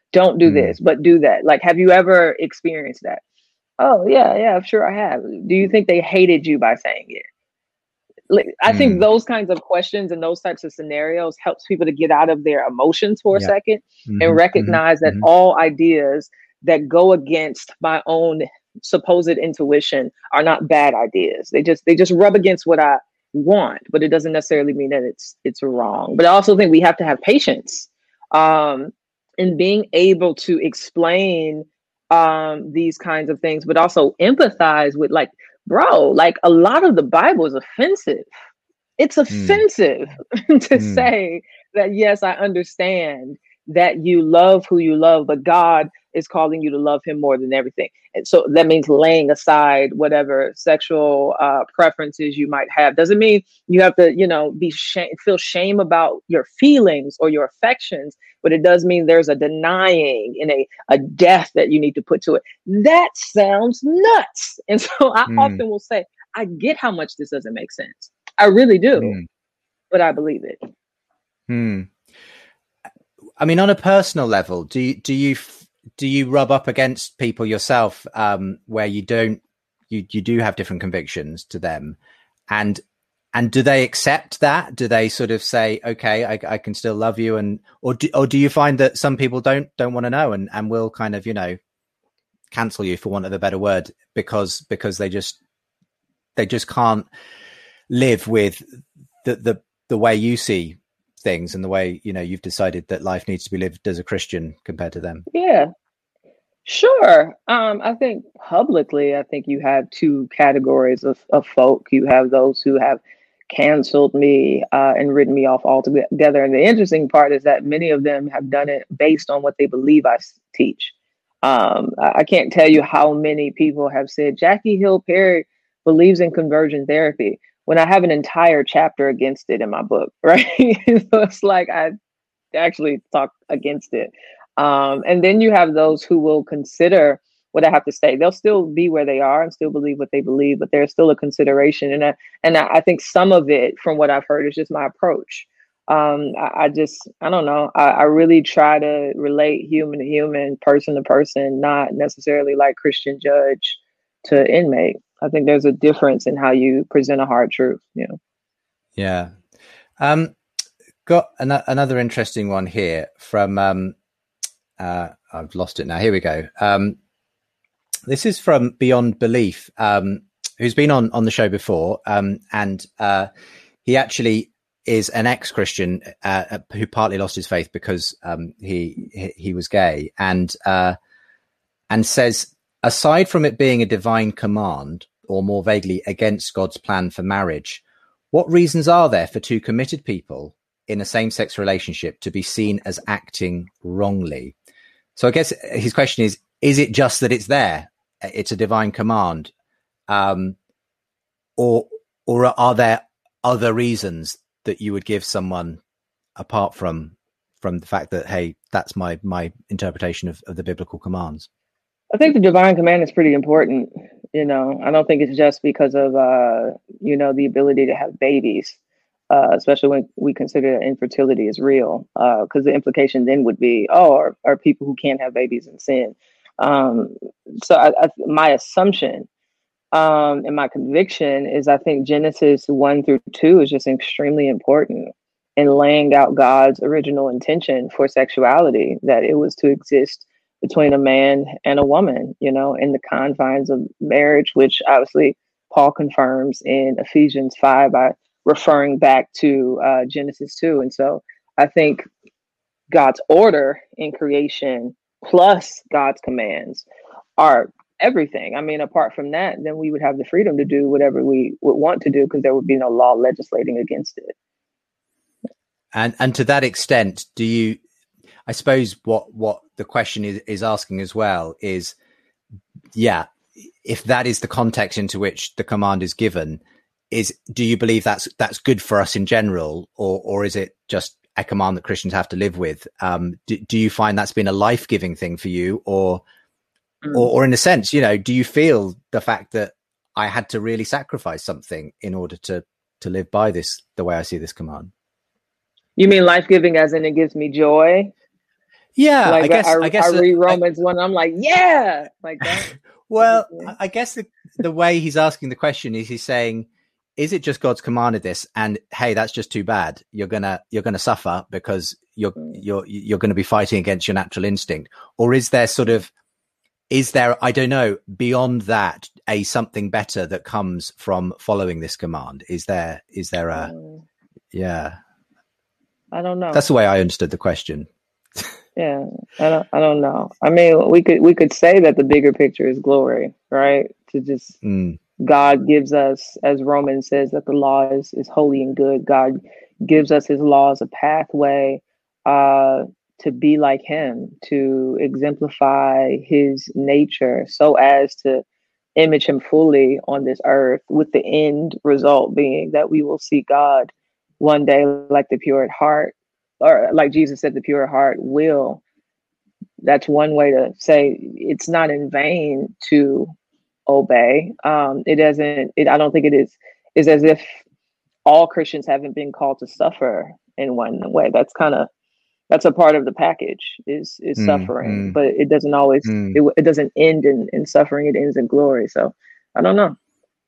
don't do this, but do that. Like, have you ever experienced that? Oh, yeah, I'm sure I have. Do you think they hated you by saying it? Like, I think those kinds of questions and those types of scenarios helps people to get out of their emotions for a second and recognize that all ideas that go against my own supposed intuition are not bad ideas. They just rub against what I want, but it doesn't necessarily mean that it's wrong. But I also think we have to have patience in being able to explain these kinds of things, but also empathize with, like, bro, like, a lot of the Bible is offensive. It's offensive to say that, yes, I understand that you love who you love, but God is calling you to love him more than everything. And so that means laying aside whatever sexual preferences you might have. Doesn't mean you have to, feel shame about your feelings or your affections, but it does mean there's a denying and a death that you need to put to it. That sounds nuts. And so I often will say, I get how much this doesn't make sense. I really do, but I believe it. I mean, on a personal level, do you rub up against people yourself where you do have different convictions to them, and do they accept that? Do they sort of say, okay, I can still love you, or do you find that some people don't want to know and will kind of cancel you, for want of a better word, because they just can't live with the way you see things and the way you've decided that life needs to be lived as a Christian compared to them? Yeah, sure. I think publicly, you have two categories of folk. You have those who have canceled me and written me off altogether. And the interesting part is that many of them have done it based on what they believe I teach. I can't tell you how many people have said Jackie Hill Perry believes in conversion therapy, when I have an entire chapter against it in my book, right? So it's like I actually talk against it. And then you have those who will consider what I have to say. They'll still be where they are and still believe what they believe, but there's still a consideration. And I think some of it, from what I've heard, is just my approach. I don't know. I really try to relate human to human, person to person, not necessarily like Christian judge to inmate. I think there's a difference in how you present a hard truth. Yeah. Got another interesting one here from, I've lost it now. Here we go. This is from Beyond Belief, who's been on the show before. And he actually is an ex-Christian who partly lost his faith because he was gay, and says, aside from it being a divine command, or more vaguely against God's plan for marriage, what reasons are there for two committed people in a same-sex relationship to be seen as acting wrongly? So I guess his question is it just that it's there? It's a divine command? Or are there other reasons that you would give someone apart from the fact that, hey, that's my interpretation of the biblical commands? I think the divine command is pretty important. I don't think it's just because of, the ability to have babies, especially when we consider that infertility is real, because the implication then would be, are people who can't have babies in sin. So my assumption and my conviction is I think Genesis 1-2 is just extremely important in laying out God's original intention for sexuality, that it was to exist between a man and a woman, in the confines of marriage, which obviously Paul confirms in Ephesians 5 by referring back to Genesis 2. And so I think God's order in creation plus God's commands are everything. I mean, apart from that, then we would have the freedom to do whatever we would want to do because there would be no law legislating against it. And to that extent, do you, I suppose what the question is asking as well is, if that is the context into which the command is given, do you believe that's good for us in general, or is it just a command that Christians have to live with? Do you find that's been a life-giving thing for you, or in a sense, do you feel the fact that I had to really sacrifice something in order to live by this, the way I see this command? You mean life-giving as in it gives me joy? Yeah, Like I guess I read Romans 1, I'm like, yeah, like that. Well, I guess the way he's asking the question is he's saying, is it just God's commanded this? And hey, that's just too bad. You're gonna suffer because you're going to be fighting against your natural instinct. Or is there I don't know, beyond that, something better that comes from following this command? Is there yeah? I don't know. That's the way I understood the question. Yeah, I don't know. I mean, we could say that the bigger picture is glory, right? To just God gives us, as Romans says, that the law is holy and good. God gives us his laws a pathway to be like him, to exemplify his nature so as to image him fully on this earth, with the end result being that we will see God one day like the pure at heart, or like Jesus said, the pure at heart will. That's one way to say it's not in vain to obey. It doesn't. I don't think it is. Is as if all Christians haven't been called to suffer in one way. That's a part of the package. Is suffering, but it doesn't always. It doesn't end in suffering. It ends in glory. So I don't know.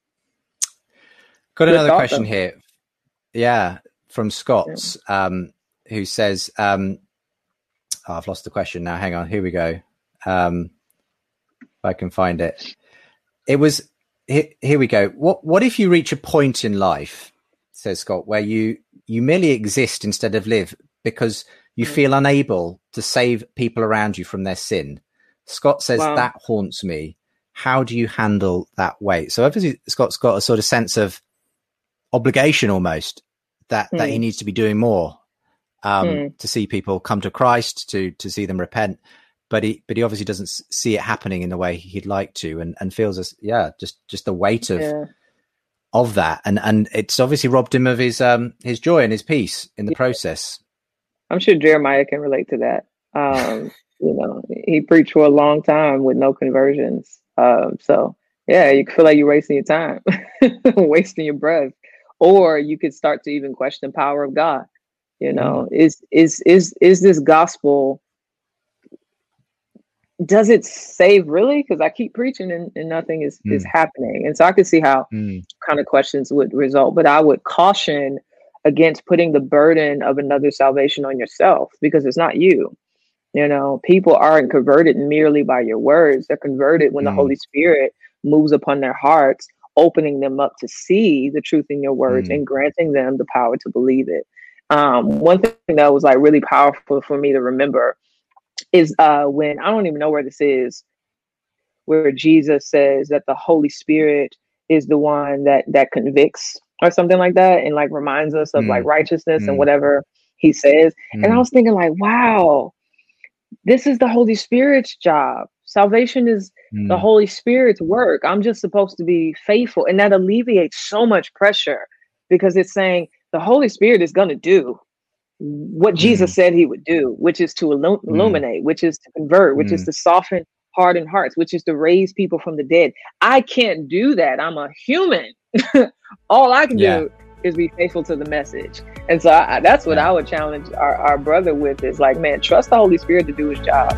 Got another question here. Yeah, from Scott's, who says, I've lost the question now. Hang on. Here we go. If I can find it. It was, here we go. What if you reach a point in life, says Scott, where you merely exist instead of live because you feel unable to save people around you from their sin? Scott says, that haunts me. How do you handle that weight? So obviously Scott's got a sort of sense of obligation almost that he needs to be doing more to see people come to Christ, to see them repent. But he obviously doesn't see it happening in the way he'd like to, and feels just the weight of that. And it's obviously robbed him of his joy and his peace in the process. I'm sure Jeremiah can relate to that. He preached for a long time with no conversions. So yeah, you feel like you're wasting your time, wasting your breath, or you could start to even question the power of God. Is this gospel? Does it save really? Because I keep preaching and nothing is happening. And so I could see how kind of questions would result, but I would caution against putting the burden of another salvation on yourself, because it's not you. People aren't converted merely by your words. They're converted when the Holy Spirit moves upon their hearts, opening them up to see the truth in your words and granting them the power to believe it. One thing that was like really powerful for me to remember is when, I don't even know where this is, where Jesus says that the Holy Spirit is the one that convicts or something like that, and like reminds us of like righteousness and whatever he says. And I was thinking like, wow, this is the Holy Spirit's job. Salvation is the Holy Spirit's work. I'm just supposed to be faithful. And that alleviates so much pressure, because it's saying the Holy Spirit is going to do what Jesus said he would do, which is to illuminate, which is to convert, which is to soften hardened hearts, which is to raise people from the dead. I can't do that. I'm a human. All I can do is be faithful to the message. And so that's what I would challenge our brother with, is like, man, trust the Holy Spirit to do his job.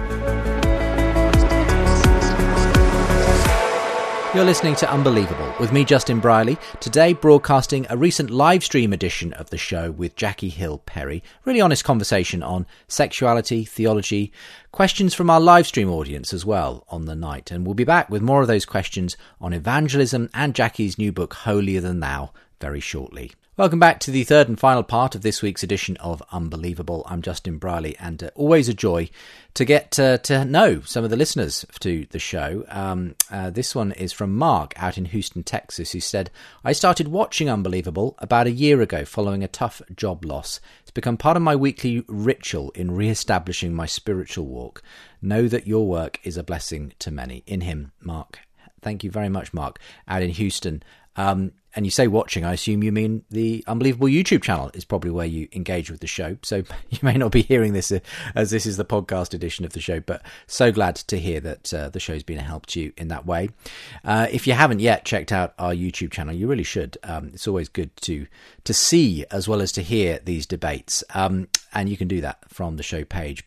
You're listening to Unbelievable with me, Justin Briley, today broadcasting a recent live stream edition of the show with Jackie Hill Perry. Really honest conversation on sexuality, theology, questions from our live stream audience as well on the night. And we'll be back with more of those questions on evangelism and Jackie's new book, Holier Than Thou, very shortly. Welcome back to the third and final part of this week's edition of Unbelievable. I'm Justin Briley, and always a joy to get to know some of the listeners to the show. This one is from Mark out in Houston, Texas, who said, I started watching Unbelievable about a year ago following a tough job loss. It's become part of my weekly ritual in re-establishing my spiritual walk. Know that your work is a blessing to many. In him, Mark. Thank you very much, Mark, out in Houston. and you say watching, I assume you mean the Unbelievable YouTube channel is probably where you engage with the show. So you may not be hearing this as this is the podcast edition of the show, but so glad to hear that the show's been a help to you in that way. If you haven't yet checked out our YouTube channel, you really should. It's always good to see as well as to hear these debates. And you can do that from the show page,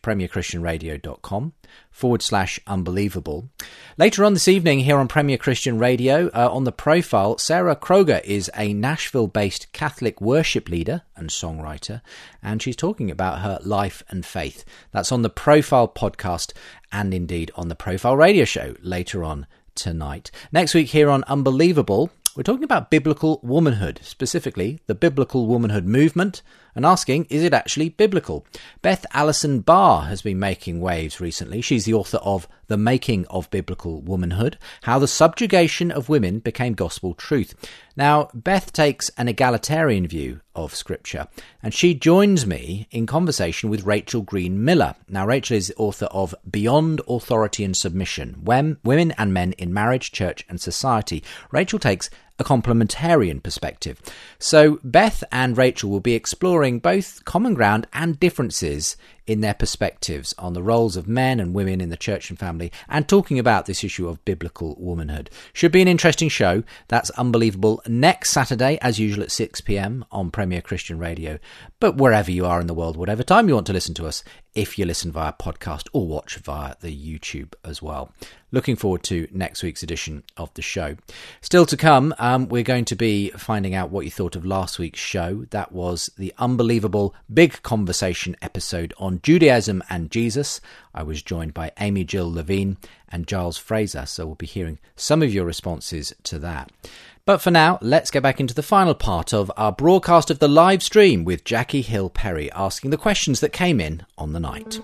premierchristianradio.com/unbelievable. Later on this evening here on Premier Christian Radio, on the profile, Sarah Kroger is a Nashville-based Catholic worship leader and songwriter, and she's talking about her life and faith. That's on the Profile podcast and indeed on the Profile Radio show later on tonight. Next week here on Unbelievable, we're talking about biblical womanhood, specifically the biblical womanhood movement, and asking, is it actually biblical? Beth Allison Barr has been making waves recently. She's the author of The Making of Biblical Womanhood, How the Subjugation of Women Became Gospel Truth. Now, Beth takes an egalitarian view of Scripture, and she joins me in conversation with Rachel Green Miller. Now, Rachel is the author of Beyond Authority and Submission, Women and Men in Marriage, Church and Society. Rachel takes a complementarian perspective. So Beth and Rachel will be exploring both common ground and differences in their perspectives on the roles of men and women in the church and family, and talking about this issue of biblical womanhood. Should be an interesting show. That's Unbelievable next Saturday, as usual at 6 p.m. on Premier Christian Radio. But wherever you are in the world, whatever time you want to listen to us, if you listen via podcast or watch via the YouTube as well. Looking forward to next week's edition of the show. Still to come, we're going to be finding out what you thought of last week's show. That was the Unbelievable Big Conversation episode on Judaism and Jesus. I was joined by Amy Jill Levine and Giles Fraser, so we'll be hearing some of your responses to that. But for now, let's get back into the final part of our broadcast of the live stream with Jackie Hill Perry asking the questions that came in on the night.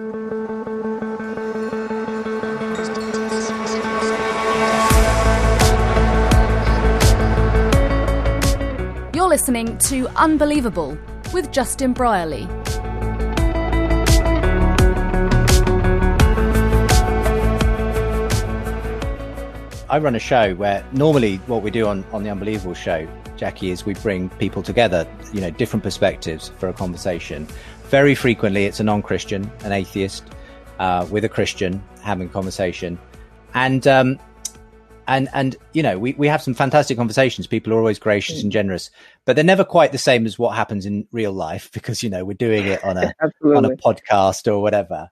You're listening to Unbelievable with Justin Brierley. I run a show where normally what we do on the Unbelievable show, Jackie, is we bring people together, different perspectives for a conversation. Very frequently, it's a non-Christian, an atheist, with a Christian having a conversation. And we have some fantastic conversations. People are always gracious and generous, but they're never quite the same as what happens in real life because, we're doing it on a on a podcast or whatever.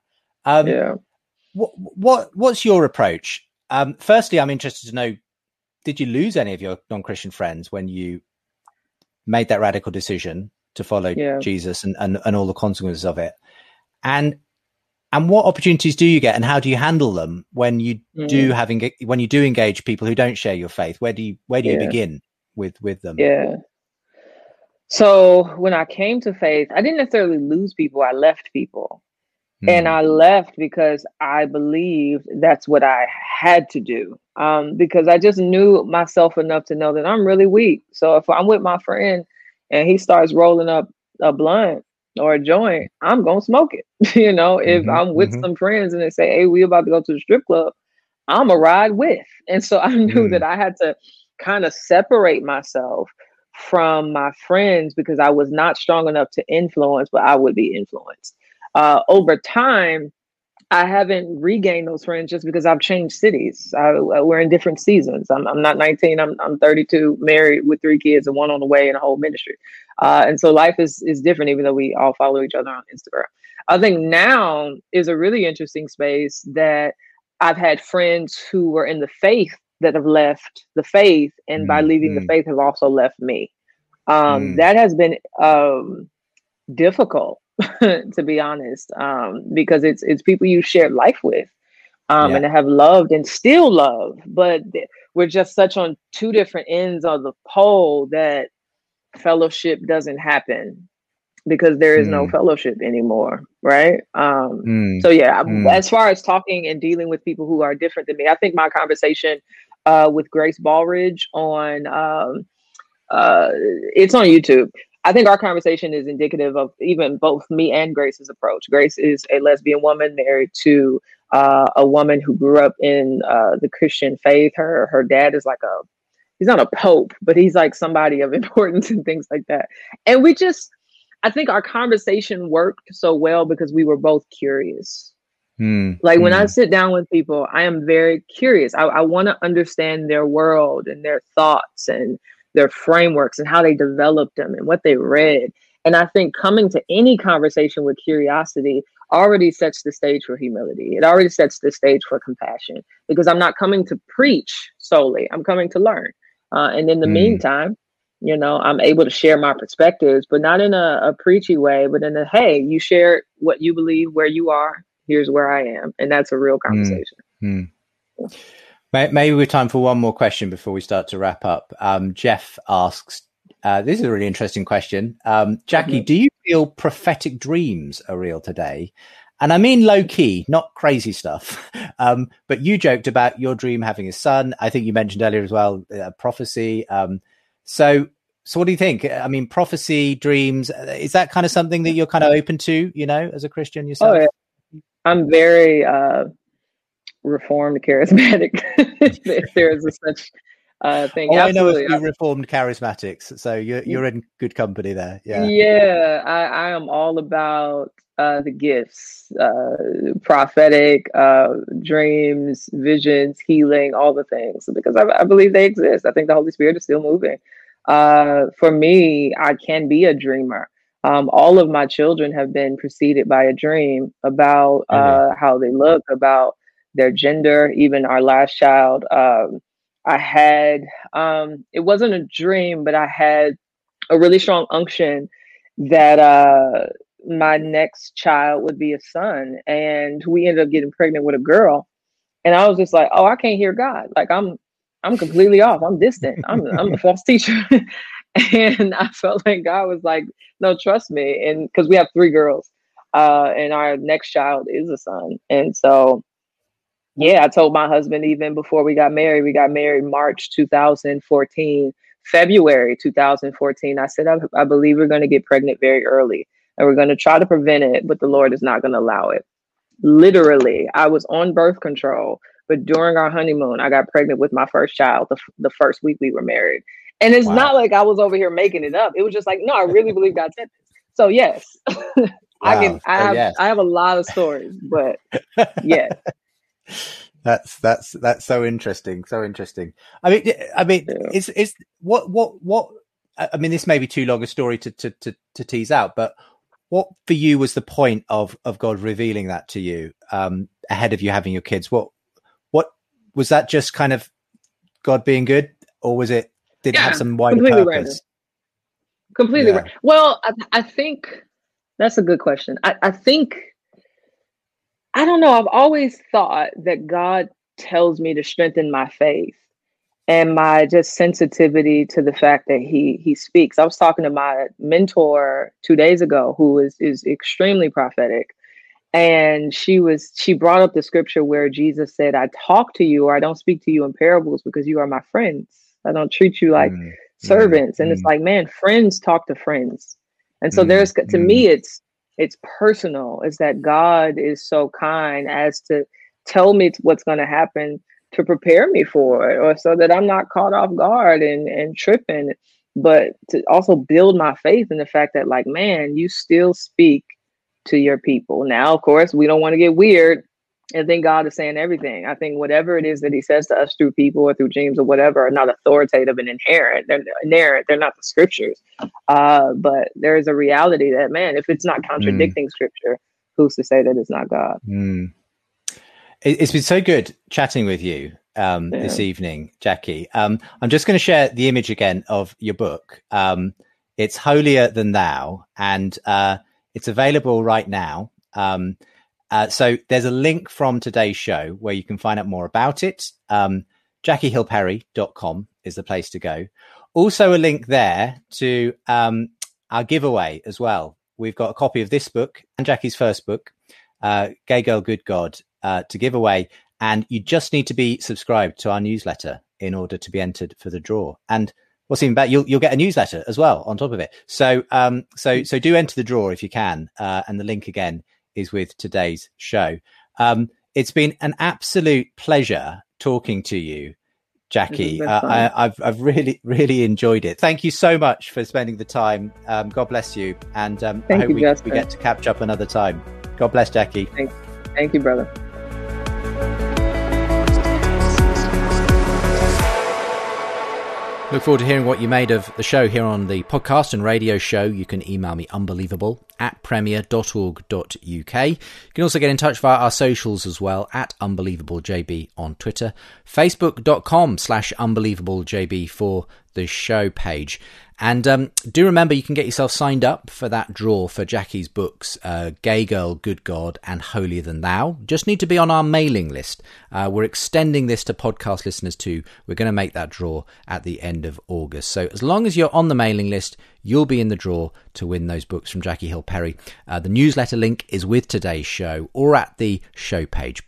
What's your approach? Firstly, I'm interested to know, did you lose any of your non-Christian friends when you made that radical decision to follow Jesus and all the consequences of it? And what opportunities do you get, and how do you handle them when you do engage people who don't share your faith? Where do you begin with them? Yeah. So when I came to faith, I didn't necessarily lose people. I left people. And I left because I believed that's what I had to do, because I just knew myself enough to know that I'm really weak. So if I'm with my friend and he starts rolling up a blunt or a joint, I'm going to smoke it. If I'm with some friends and they say, hey, we about to go to the strip club, I'm a ride with. And so I knew that I had to kind of separate myself from my friends because I was not strong enough to influence, but I would be influenced. Over time, I haven't regained those friends just because I've changed cities. We're in different seasons. I'm not 19. I'm 32, married with 3 kids and one on the way in a whole ministry. And so life is different, even though we all follow each other on Instagram. I think now is a really interesting space that I've had friends who were in the faith that have left the faith, and by leaving the faith have also left me. That has been difficult. To be honest, because it's people you shared life with, and have loved and still love, but we're just such on two different ends of the pole that fellowship doesn't happen because there is no fellowship anymore, right? So as far as talking and dealing with people who are different than me, I think my conversation with Grace Ballridge on it's on YouTube. I think our conversation is indicative of even both me and Grace's approach. Grace is a lesbian woman married to a woman who grew up in the Christian faith. Her dad is not a pope, but he's like somebody of importance and things like that. And I think our conversation worked so well because we were both curious. Like when I sit down with people, I am very curious. I want to understand their world and their thoughts and their frameworks and how they developed them and what they read. And I think coming to any conversation with curiosity already sets the stage for humility. It already sets the stage for compassion, because I'm not coming to preach solely. I'm coming to learn. And in the meantime, you know, I'm able to share my perspectives, but not in a preachy way, but in hey, you share what you believe, where you are. Here's where I am. And that's a real conversation. Maybe we've time for one more question before we start to wrap up. Jeff asks, this is a really interesting question. Jackie, do you feel prophetic dreams are real today? And I mean low key, not crazy stuff. But you joked about your dream having a son. I think you mentioned earlier as well, prophecy. So what do you think? I mean, prophecy, dreams, is that kind of something that you're kind of open to, you know, as a Christian yourself? Oh, yeah. I'm very reformed charismatic, if there is a such thing. Oh, I know a few reformed charismatics, so you're in good company there. Yeah, I am all about the gifts, prophetic, dreams, visions, healing, all the things, because I believe they exist. I think the Holy Spirit is still moving. For me, I can be a dreamer. All of my children have been preceded by a dream about how they look, about their gender. Even our last child, I had, it wasn't a dream, but I had a really strong unction that my next child would be a son. And we ended up getting pregnant with a girl. And I was just like, oh, I can't hear God. Like I'm completely off. I'm distant. I'm a false teacher. And I felt like God was like, no, trust me. And because we have 3 girls, and our next child is a son. And so, yeah, I told my husband even before we got married March 2014, February 2014. I said, I believe we're going to get pregnant very early and we're going to try to prevent it, but the Lord is not going to allow it. Literally, I was on birth control, but during our honeymoon, I got pregnant with my first child the first week we were married. And it's not like I was over here making it up. It was just like, no, I really believe God said this. So yes, I have a lot of stories, but yes. That's so interesting. So interesting. I mean, it's what, I mean, this may be too long a story to tease out, but what for you was the point of God revealing that to you, ahead of you having your kids? What was that, just kind of God being good, or did it have some wider purpose? Random. Completely random. Well, I think that's a good question. I think, I don't know. I've always thought that God tells me to strengthen my faith and my just sensitivity to the fact that he speaks. I was talking to my mentor 2 days ago, who is extremely prophetic. And she brought up the scripture where Jesus said, I talk to you, or I don't speak to you in parables because you are my friends. I don't treat you like servants. And it's like, man, friends talk to friends. And so to me, it's personal. It's that God is so kind as to tell me what's going to happen to prepare me for it, or so that I'm not caught off guard and tripping, but to also build my faith in the fact that, like, man, you still speak to your people. Now, of course, we don't want to get weird and think God is saying everything. I think whatever it is that he says to us through people or through dreams or whatever are not authoritative and inherent. They're inerrant. They're not the scriptures. But there is a reality that, man, if it's not contradicting scripture, who's to say that it's not God? It's been so good chatting with you this evening, Jackie. I'm just going to share the image again of your book. It's Holier Than Thou, and it's available right now. So there's a link from today's show where you can find out more about it. JackieHillPerry.com is the place to go. Also a link there to our giveaway as well. We've got a copy of this book and Jackie's first book, Gay Girl, Good God, to give away. And you just need to be subscribed to our newsletter in order to be entered for the draw. And what's even better, you'll get a newsletter as well on top of it. So do enter the draw if you can. And the link again is with today's show. It's been an absolute pleasure talking to you, Jackie. I've really enjoyed it. Thank you so much for spending the time. God bless you, and I hope we get to catch up another time. God bless, Jackie. Thank you, brother. Look forward to hearing what you made of the show here on the podcast and radio show. You can email me unbelievable@premier.org.uk. You can also get in touch via our socials as well, @unbelievablejb on Twitter, facebook.com/unbelievablejb for the show page. And do remember, you can get yourself signed up for that draw for Jackie's books, Gay Girl, Good God, and Holier Than Thou. Just need to be on our mailing list. We're extending this to podcast listeners too. We're going to make that draw at the end of August. So as long as you're on the mailing list, you'll be in the draw to win those books from Jackie Hill Perry. The newsletter link is with today's show or at the show page,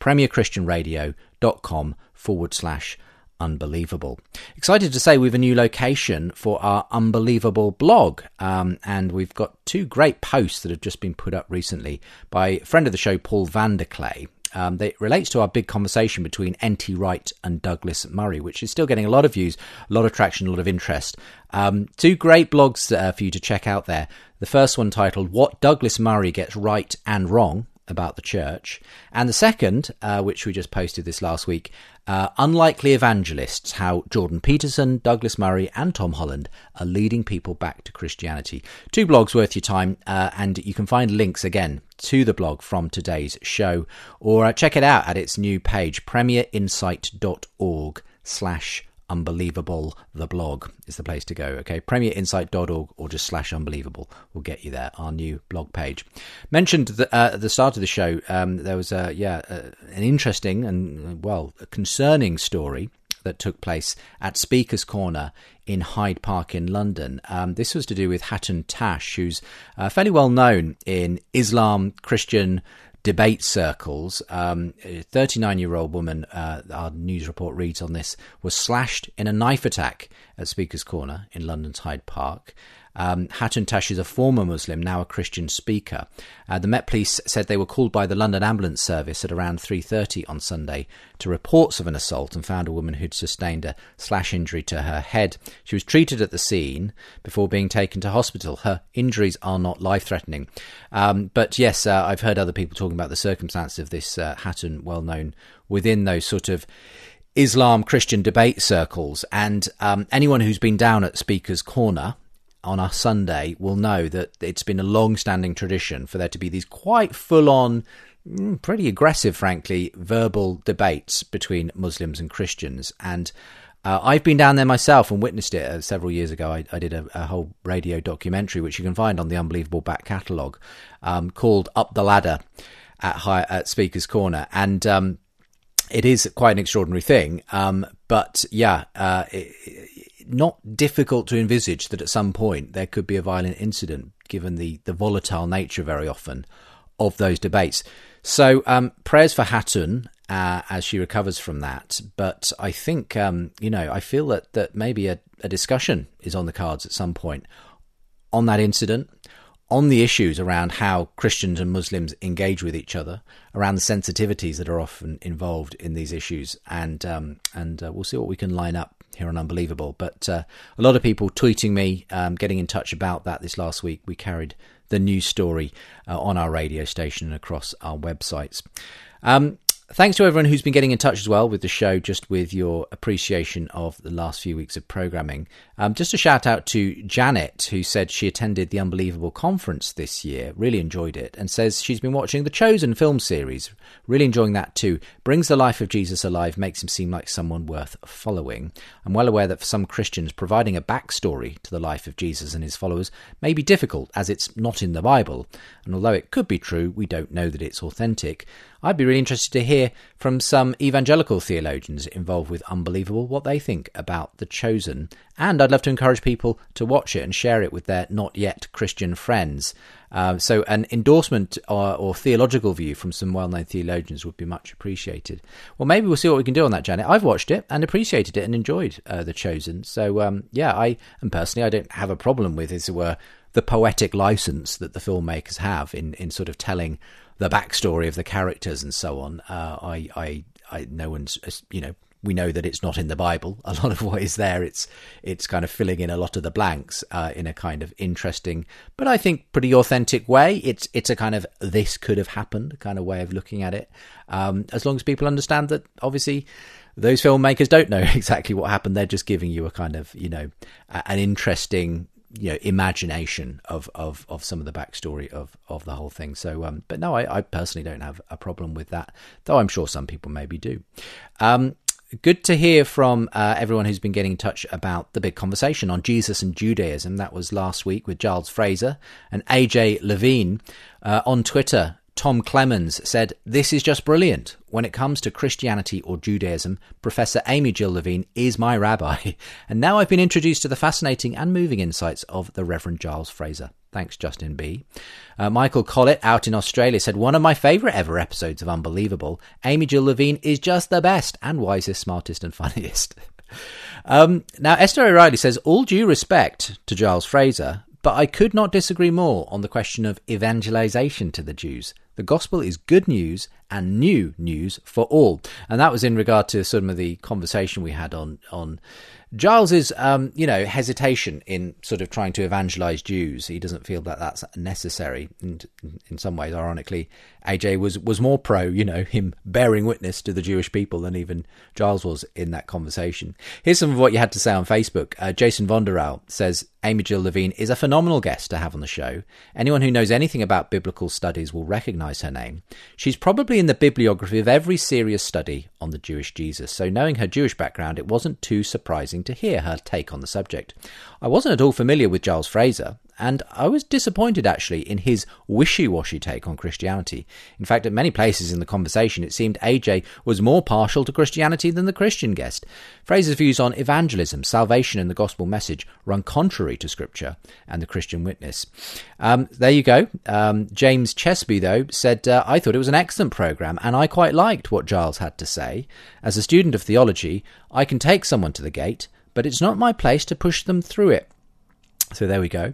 premierchristianradio.com/unbelievable. Excited to say we have a new location for our Unbelievable blog, and we've got two great posts that have just been put up recently by a friend of the show, Paul Vanderklay. That relates to our big conversation between N.T. Wright and Douglas Murray, which is still getting a lot of views, a lot of traction, a lot of interest. Two great blogs for you to check out there. The first one titled What Douglas Murray Gets Right and Wrong About the Church, and the second, which we just posted this last week, Unlikely Evangelists, How Jordan Peterson, Douglas Murray and Tom Holland Are Leading People Back to Christianity. Two blogs worth your time, and you can find links again to the blog from today's show, or check it out at its new page, premierinsight.org/unbelievable. The blog is the place to go. Okay, premierinsight.org or just /unbelievable will get you there, our new blog page. Mentioned at the start of the show, there was an interesting and a concerning story that took place at Speaker's Corner in Hyde Park in London. This was to do with Hatun Tash, who's fairly well known in Islam, Christian debate circles. A 39-year-old woman, our news report reads on this, was slashed in a knife attack at Speaker's Corner in London's Hyde Park. Hatun Tash is a former Muslim, now a Christian speaker. The Met Police said they were called by the London Ambulance Service at around 3:30 on Sunday to reports of an assault and found a woman who'd sustained a slash injury to her head. She was treated at the scene before being taken to hospital. Her injuries are not life-threatening. But yes, I've heard other people talking about the circumstances of this Hatun, well known within those sort of Islam Christian debate circles. And anyone who's been down at Speaker's Corner on a Sunday will know that it's been a long-standing tradition for there to be these quite full-on, pretty aggressive, frankly, verbal debates between Muslims and Christians. And I've been down there myself and witnessed it several years ago. I did a whole radio documentary, which you can find on the Unbelievable back catalogue, called Up the Ladder at Speaker's Corner. And it is quite an extraordinary thing. Not difficult to envisage that at some point there could be a violent incident, given the volatile nature very often of those debates. So prayers for Hatun as she recovers from that. But I think, I feel that maybe a discussion is on the cards at some point on that incident, on the issues around how Christians and Muslims engage with each other, around the sensitivities that are often involved in these issues. And we'll see what we can line up here on Unbelievable. But a lot of people tweeting me, getting in touch about that this last week. We carried the news story on our radio station and across our websites. Thanks to everyone who's been getting in touch as well with the show, just with your appreciation of the last few weeks of programming. Just a shout out to Janet, who said she attended the Unbelievable conference this year, really enjoyed it, and says she's been watching the Chosen film series, really enjoying that too. Brings the life of Jesus alive, makes him seem like someone worth following. I'm well aware that for some Christians, providing a backstory to the life of Jesus and his followers may be difficult, as it's not in the Bible. And although it could be true, we don't know that it's authentic. I'd be really interested to hear from some evangelical theologians involved with Unbelievable what they think about The Chosen. And I'd love to encourage people to watch it and share it with their not yet Christian friends. So an endorsement or theological view from some well-known theologians would be much appreciated. Well, maybe we'll see what we can do on that, Janet. I've watched it and appreciated it and enjoyed The Chosen. So, I don't have a problem with, as it were, the poetic license that the filmmakers have in sort of telling the backstory of the characters and so on. No one's we know that it's not in the Bible. A lot of what is there, it's kind of filling in a lot of the blanks in a kind of interesting, but I think pretty authentic way. It's a kind of this could have happened kind of way of looking at it. As long as people understand that, obviously, those filmmakers don't know exactly what happened. They're just giving you a kind of, an interesting, imagination of some of the backstory of the whole thing. So, but no, I personally don't have a problem with that, though I'm sure some people maybe do. Good to hear from everyone who's been getting in touch about the big conversation on Jesus and Judaism. That was last week with Giles Fraser and AJ Levine. On Twitter, Tom Clemens said, "This is just brilliant. When it comes to Christianity or Judaism, Professor Amy Jill Levine is my rabbi. And now I've been introduced to the fascinating and moving insights of the Reverend Giles Fraser." Thanks, Justin B. Michael Collett out in Australia said, "One of my favourite ever episodes of Unbelievable. Amy Jill Levine is just the best and wisest, smartest and funniest." Now, Esther O'Reilly says, "All due respect to Giles Fraser, but I could not disagree more on the question of evangelization to the Jews. The gospel is good news and new news for all." And that was in regard to some of the conversation we had on Giles's, hesitation in sort of trying to evangelize Jews. He doesn't feel that that's necessary. And in some ways, ironically, AJ was more pro, him bearing witness to the Jewish people than even Giles was in that conversation. Here's some of what you had to say on Facebook. Jason Vonderal says, "Amy Jill Levine is a phenomenal guest to have on the show. Anyone who knows anything about biblical studies will recognize her name. She's probably in the bibliography of every serious study on the Jewish Jesus, so knowing her Jewish background, it wasn't too surprising to hear her take on the subject. I wasn't at all familiar with Giles Fraser, and I was disappointed actually in his wishy-washy take on Christianity. In fact, at many places in the conversation, it seemed AJ was more partial to Christianity than the Christian guest. Fraser's views on evangelism, salvation and the gospel message run contrary to Scripture and the Christian witness." There you go. James Chesby, though, said, "I thought it was an excellent programme and I quite liked what Giles had to say. As a student of theology, I can take someone to the gate, but it's not my place to push them through it." So there we go.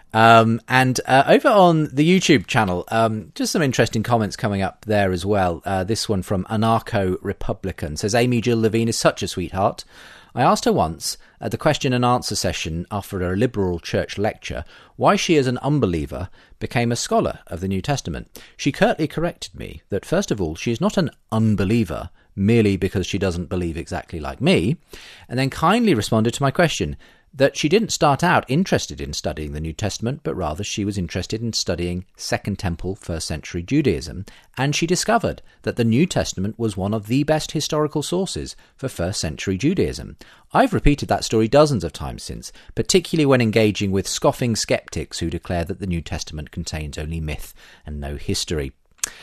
And over on the YouTube channel, just some interesting comments coming up there as well. This one from Anarcho Republican says, "Amy Jill Levine is such a sweetheart. I asked her once at the question and answer session after a liberal church lecture why she, as an unbeliever, became a scholar of the New Testament. She curtly corrected me that, first of all, she is not an unbeliever merely because she doesn't believe exactly like me, and then kindly responded to my question that she didn't start out interested in studying the New Testament, but rather she was interested in studying Second Temple, first century Judaism, and she discovered that the New Testament was one of the best historical sources for first century Judaism. I've repeated that story dozens of times since, particularly when engaging with scoffing skeptics who declare that the New Testament contains only myth and no history."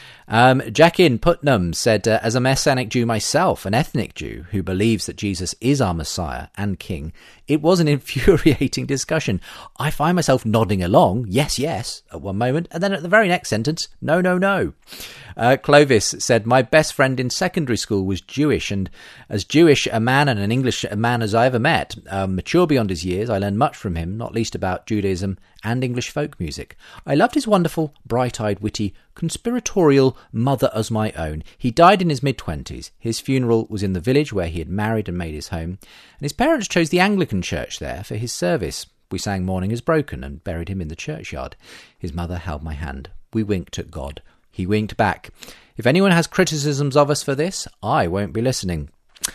Jackin Putnam said, "As a Messianic Jew myself, an ethnic Jew who believes that Jesus is our Messiah and King, it was an infuriating discussion. I find myself nodding along, yes, yes, at one moment, and then at the very next sentence, no, no, no." Clovis said, "My best friend in secondary school was Jewish, and as Jewish a man and an English man as I ever met. Mature beyond his years, I learned much from him, not least about Judaism and English folk music. I loved his wonderful, bright-eyed, witty, conspiratorial mother as my own. He died in his mid-20s. His funeral was in the village where he had married and made his home, and his parents chose the Anglican church there for his service. We sang Morning is Broken and buried him in the churchyard. His mother held my hand. We winked at God. He winked back. If anyone has criticisms of us for this, I won't be listening."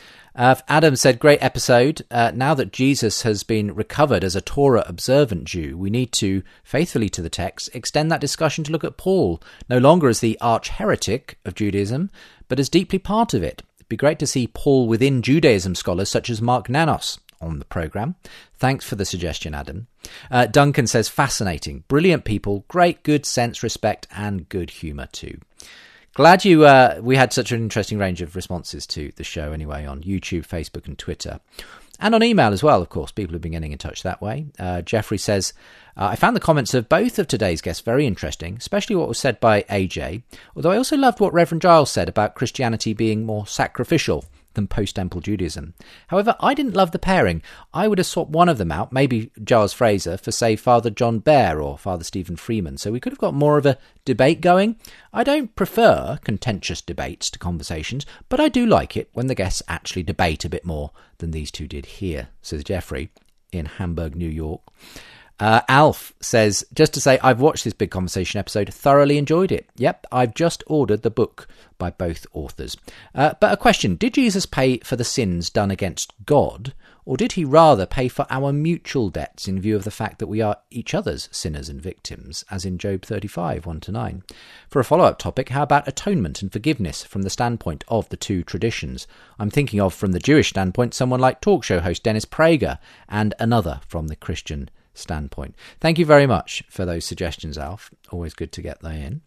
Adam said, "Great episode. Now that Jesus has been recovered as a Torah-observant Jew, we need to, faithfully to the text, extend that discussion to look at Paul, no longer as the arch-heretic of Judaism, but as deeply part of it. It'd be great to see Paul within Judaism scholars such as Mark Nanos on the programme. Thanks for the suggestion, Adam." Duncan says, "Fascinating. Brilliant people. Great good sense, respect, and good humour too." Glad we had such an interesting range of responses to the show anyway on YouTube, Facebook and Twitter. And on email as well, of course. People have been getting in touch that way. Jeffrey says, "I found the comments of both of today's guests very interesting, especially what was said by AJ, although I also loved what Reverend Giles said about Christianity being more sacrificial than post-temple Judaism. However, I didn't love the pairing. I would have swapped one of them out, maybe Giles Fraser, for, say, Father John Bear or Father Stephen Freeman, so we could have got more of a debate going. I don't prefer contentious debates to conversations, but I do like it when the guests actually debate a bit more than these two did here, says Jeffrey in Hamburg, New York. Alf says, just to say, I've watched this Big Conversation episode, thoroughly enjoyed it. Yep, I've just ordered the book by both authors. But a question, did Jesus pay for the sins done against God, or did he rather pay for our mutual debts in view of the fact that we are each other's sinners and victims, as in Job 35, 1-9? For a follow-up topic, how about atonement and forgiveness from the standpoint of the two traditions? I'm thinking of, from the Jewish standpoint, someone like talk show host Dennis Prager, and another from the Christian standpoint. Thank you very much for those suggestions, Alf. Always good to get they in.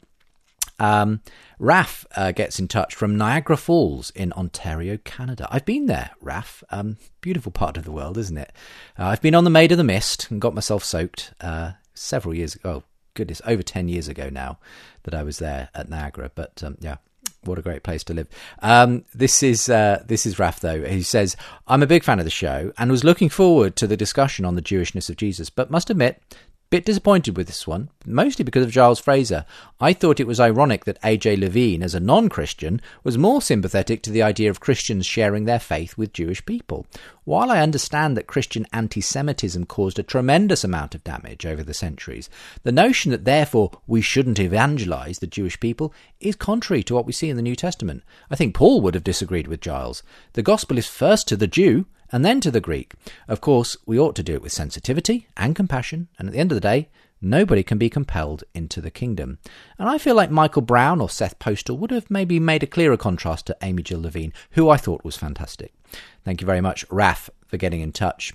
Raf gets in touch from Niagara Falls in Ontario, Canada. I've been there, Raf. Beautiful part of the world, isn't it? I've been on the Maid of the Mist and got myself soaked several years ago. Oh, goodness, over 10 years ago now that I was there at Niagara. But yeah, what a great place to live. This is Raf, though. He says, I'm a big fan of the show and was looking forward to the discussion on the Jewishness of Jesus, but must admit, bit disappointed with this one, mostly because of Giles Fraser. I thought it was ironic that A.J. Levine, as a non-Christian, was more sympathetic to the idea of Christians sharing their faith with Jewish people. While I understand that Christian anti-Semitism caused a tremendous amount of damage over the centuries, the notion that therefore we shouldn't evangelize the Jewish people is contrary to what we see in the New Testament. I think Paul would have disagreed with Giles. The gospel is first to the Jew, and then to the Greek. Of course, we ought to do it with sensitivity and compassion, and at the end of the day, nobody can be compelled into the kingdom. And I feel like Michael Brown or Seth Postal would have maybe made a clearer contrast to Amy Jill Levine, who I thought was fantastic. Thank you very much, Raf, for getting in touch.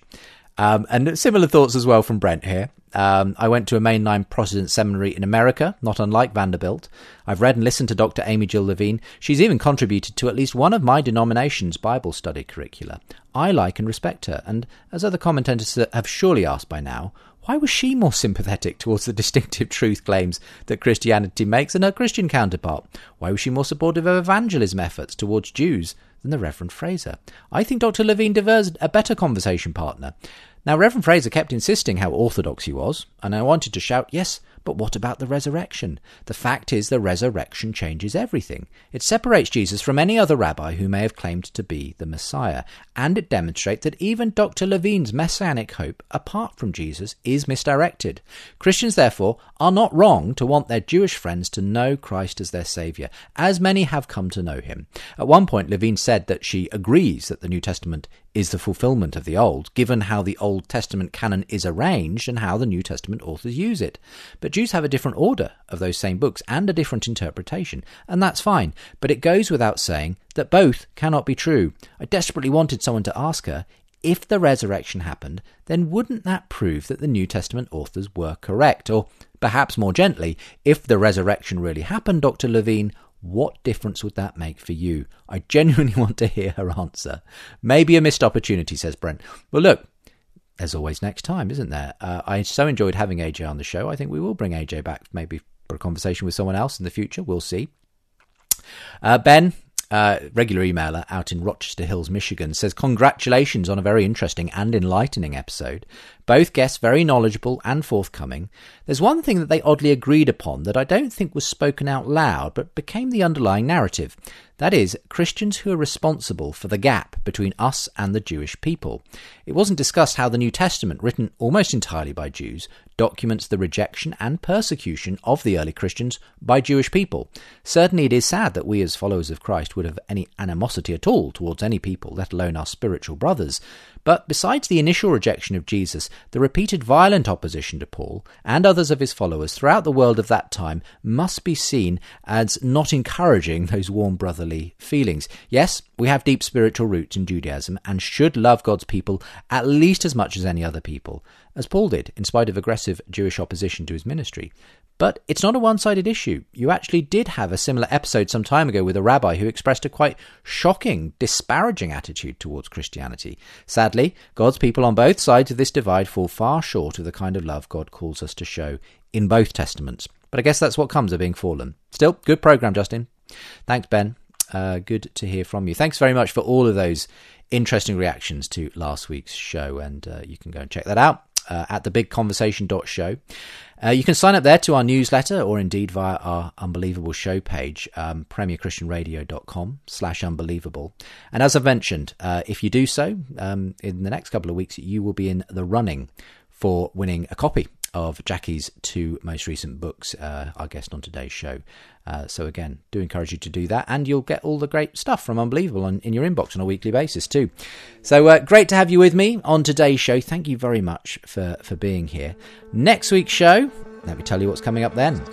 And similar thoughts as well from Brent here. I went to a mainline Protestant seminary in America, not unlike Vanderbilt. I've read and listened to Dr. Amy Jill Levine. She's even contributed to at least one of my denomination's Bible study curricula. I like and respect her, and as other commentators have surely asked by now, why was she more sympathetic towards the distinctive truth claims that Christianity makes than her Christian counterpart? Why was she more supportive of evangelism efforts towards Jews than the Reverend Fraser? I think Dr. Levine deserves a better conversation partner. Now, Reverend Fraser kept insisting how orthodox he was, and I wanted to shout, yes, but what about the resurrection? The fact is the resurrection changes everything. It separates Jesus from any other rabbi who may have claimed to be the Messiah, and it demonstrates that even Dr. Levine's messianic hope, apart from Jesus, is misdirected. Christians, therefore, are not wrong to want their Jewish friends to know Christ as their Saviour, as many have come to know him. At one point, Levine said that she agrees that the New Testament is the fulfillment of the Old, given how the Old Testament canon is arranged and how the New Testament authors use it. But Jews have a different order of those same books and a different interpretation, and that's fine, but it goes without saying that both cannot be true. I desperately wanted someone to ask her, if the resurrection happened, then wouldn't that prove that the New Testament authors were correct? Or perhaps more gently, if the resurrection really happened, Dr. Levine, what difference would that make for you? I genuinely want to hear her answer. Maybe a missed opportunity, says Brent. Well, look, there's always next time, isn't there? I so enjoyed having AJ on the show. I think we will bring AJ back maybe for a conversation with someone else in the future. We'll see. Ben, regular emailer out in Rochester Hills, Michigan, says, congratulations on a very interesting and enlightening episode. Both guests very knowledgeable and forthcoming. There's one thing that they oddly agreed upon that I don't think was spoken out loud, but became the underlying narrative. That is, Christians who are responsible for the gap between us and the Jewish people. It wasn't discussed how the New Testament, written almost entirely by Jews, documents the rejection and persecution of the early Christians by Jewish people. Certainly it is sad that we as followers of Christ would have any animosity at all towards any people, let alone our spiritual brothers. But besides the initial rejection of Jesus, the repeated violent opposition to Paul and others of his followers throughout the world of that time must be seen as not encouraging those warm brotherly feelings. Yes, we have deep spiritual roots in Judaism and should love God's people at least as much as any other people, as Paul did, in spite of aggressive Jewish opposition to his ministry. But it's not a one-sided issue. You actually did have a similar episode some time ago with a rabbi who expressed a quite shocking, disparaging attitude towards Christianity. Sadly, God's people on both sides of this divide fall far short of the kind of love God calls us to show in both testaments. But I guess that's what comes of being fallen. Still, good program, Justin. Thanks, Ben. Good to hear from you. Thanks very much for all of those interesting reactions to last week's show, and you can go and check that out at thebigconversation.show. You can sign up there to our newsletter, or indeed via our Unbelievable show page, premierchristianradio.com/unbelievable. And as I've mentioned, if you do so, in the next couple of weeks, you will be in the running for winning a copy of Jackie's 2 most recent books, our guest on today's show. So again, do encourage you to do that, and you'll get all the great stuff from Unbelievable in your inbox on a weekly basis too. So great to have you with me on today's show. Thank you very much for being here. Next week's show, let me tell you what's coming up then.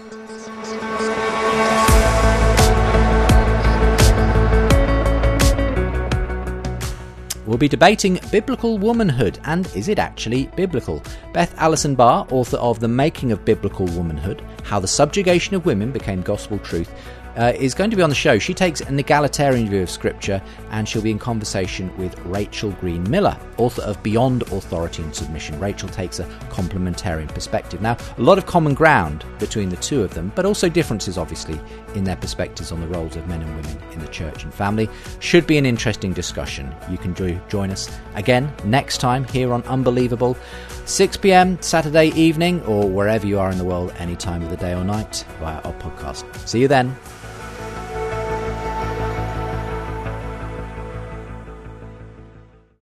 We'll be debating biblical womanhood, and is it actually biblical? Beth Allison Barr, author of The Making of Biblical Womanhood, How the Subjugation of Women Became Gospel Truth, is going to be on the show. She takes an egalitarian view of Scripture, and she'll be in conversation with Rachel Green Miller, author of Beyond Authority and Submission. Rachel takes a complementarian perspective. Now, a lot of common ground between the two of them, but also differences, obviously, in their perspectives on the roles of men and women in the church and family. Should be an interesting discussion. You can join us again next time here on Unbelievable, 6 p.m. Saturday evening, or wherever you are in the world, any time of the day or night, via our podcast. See you then.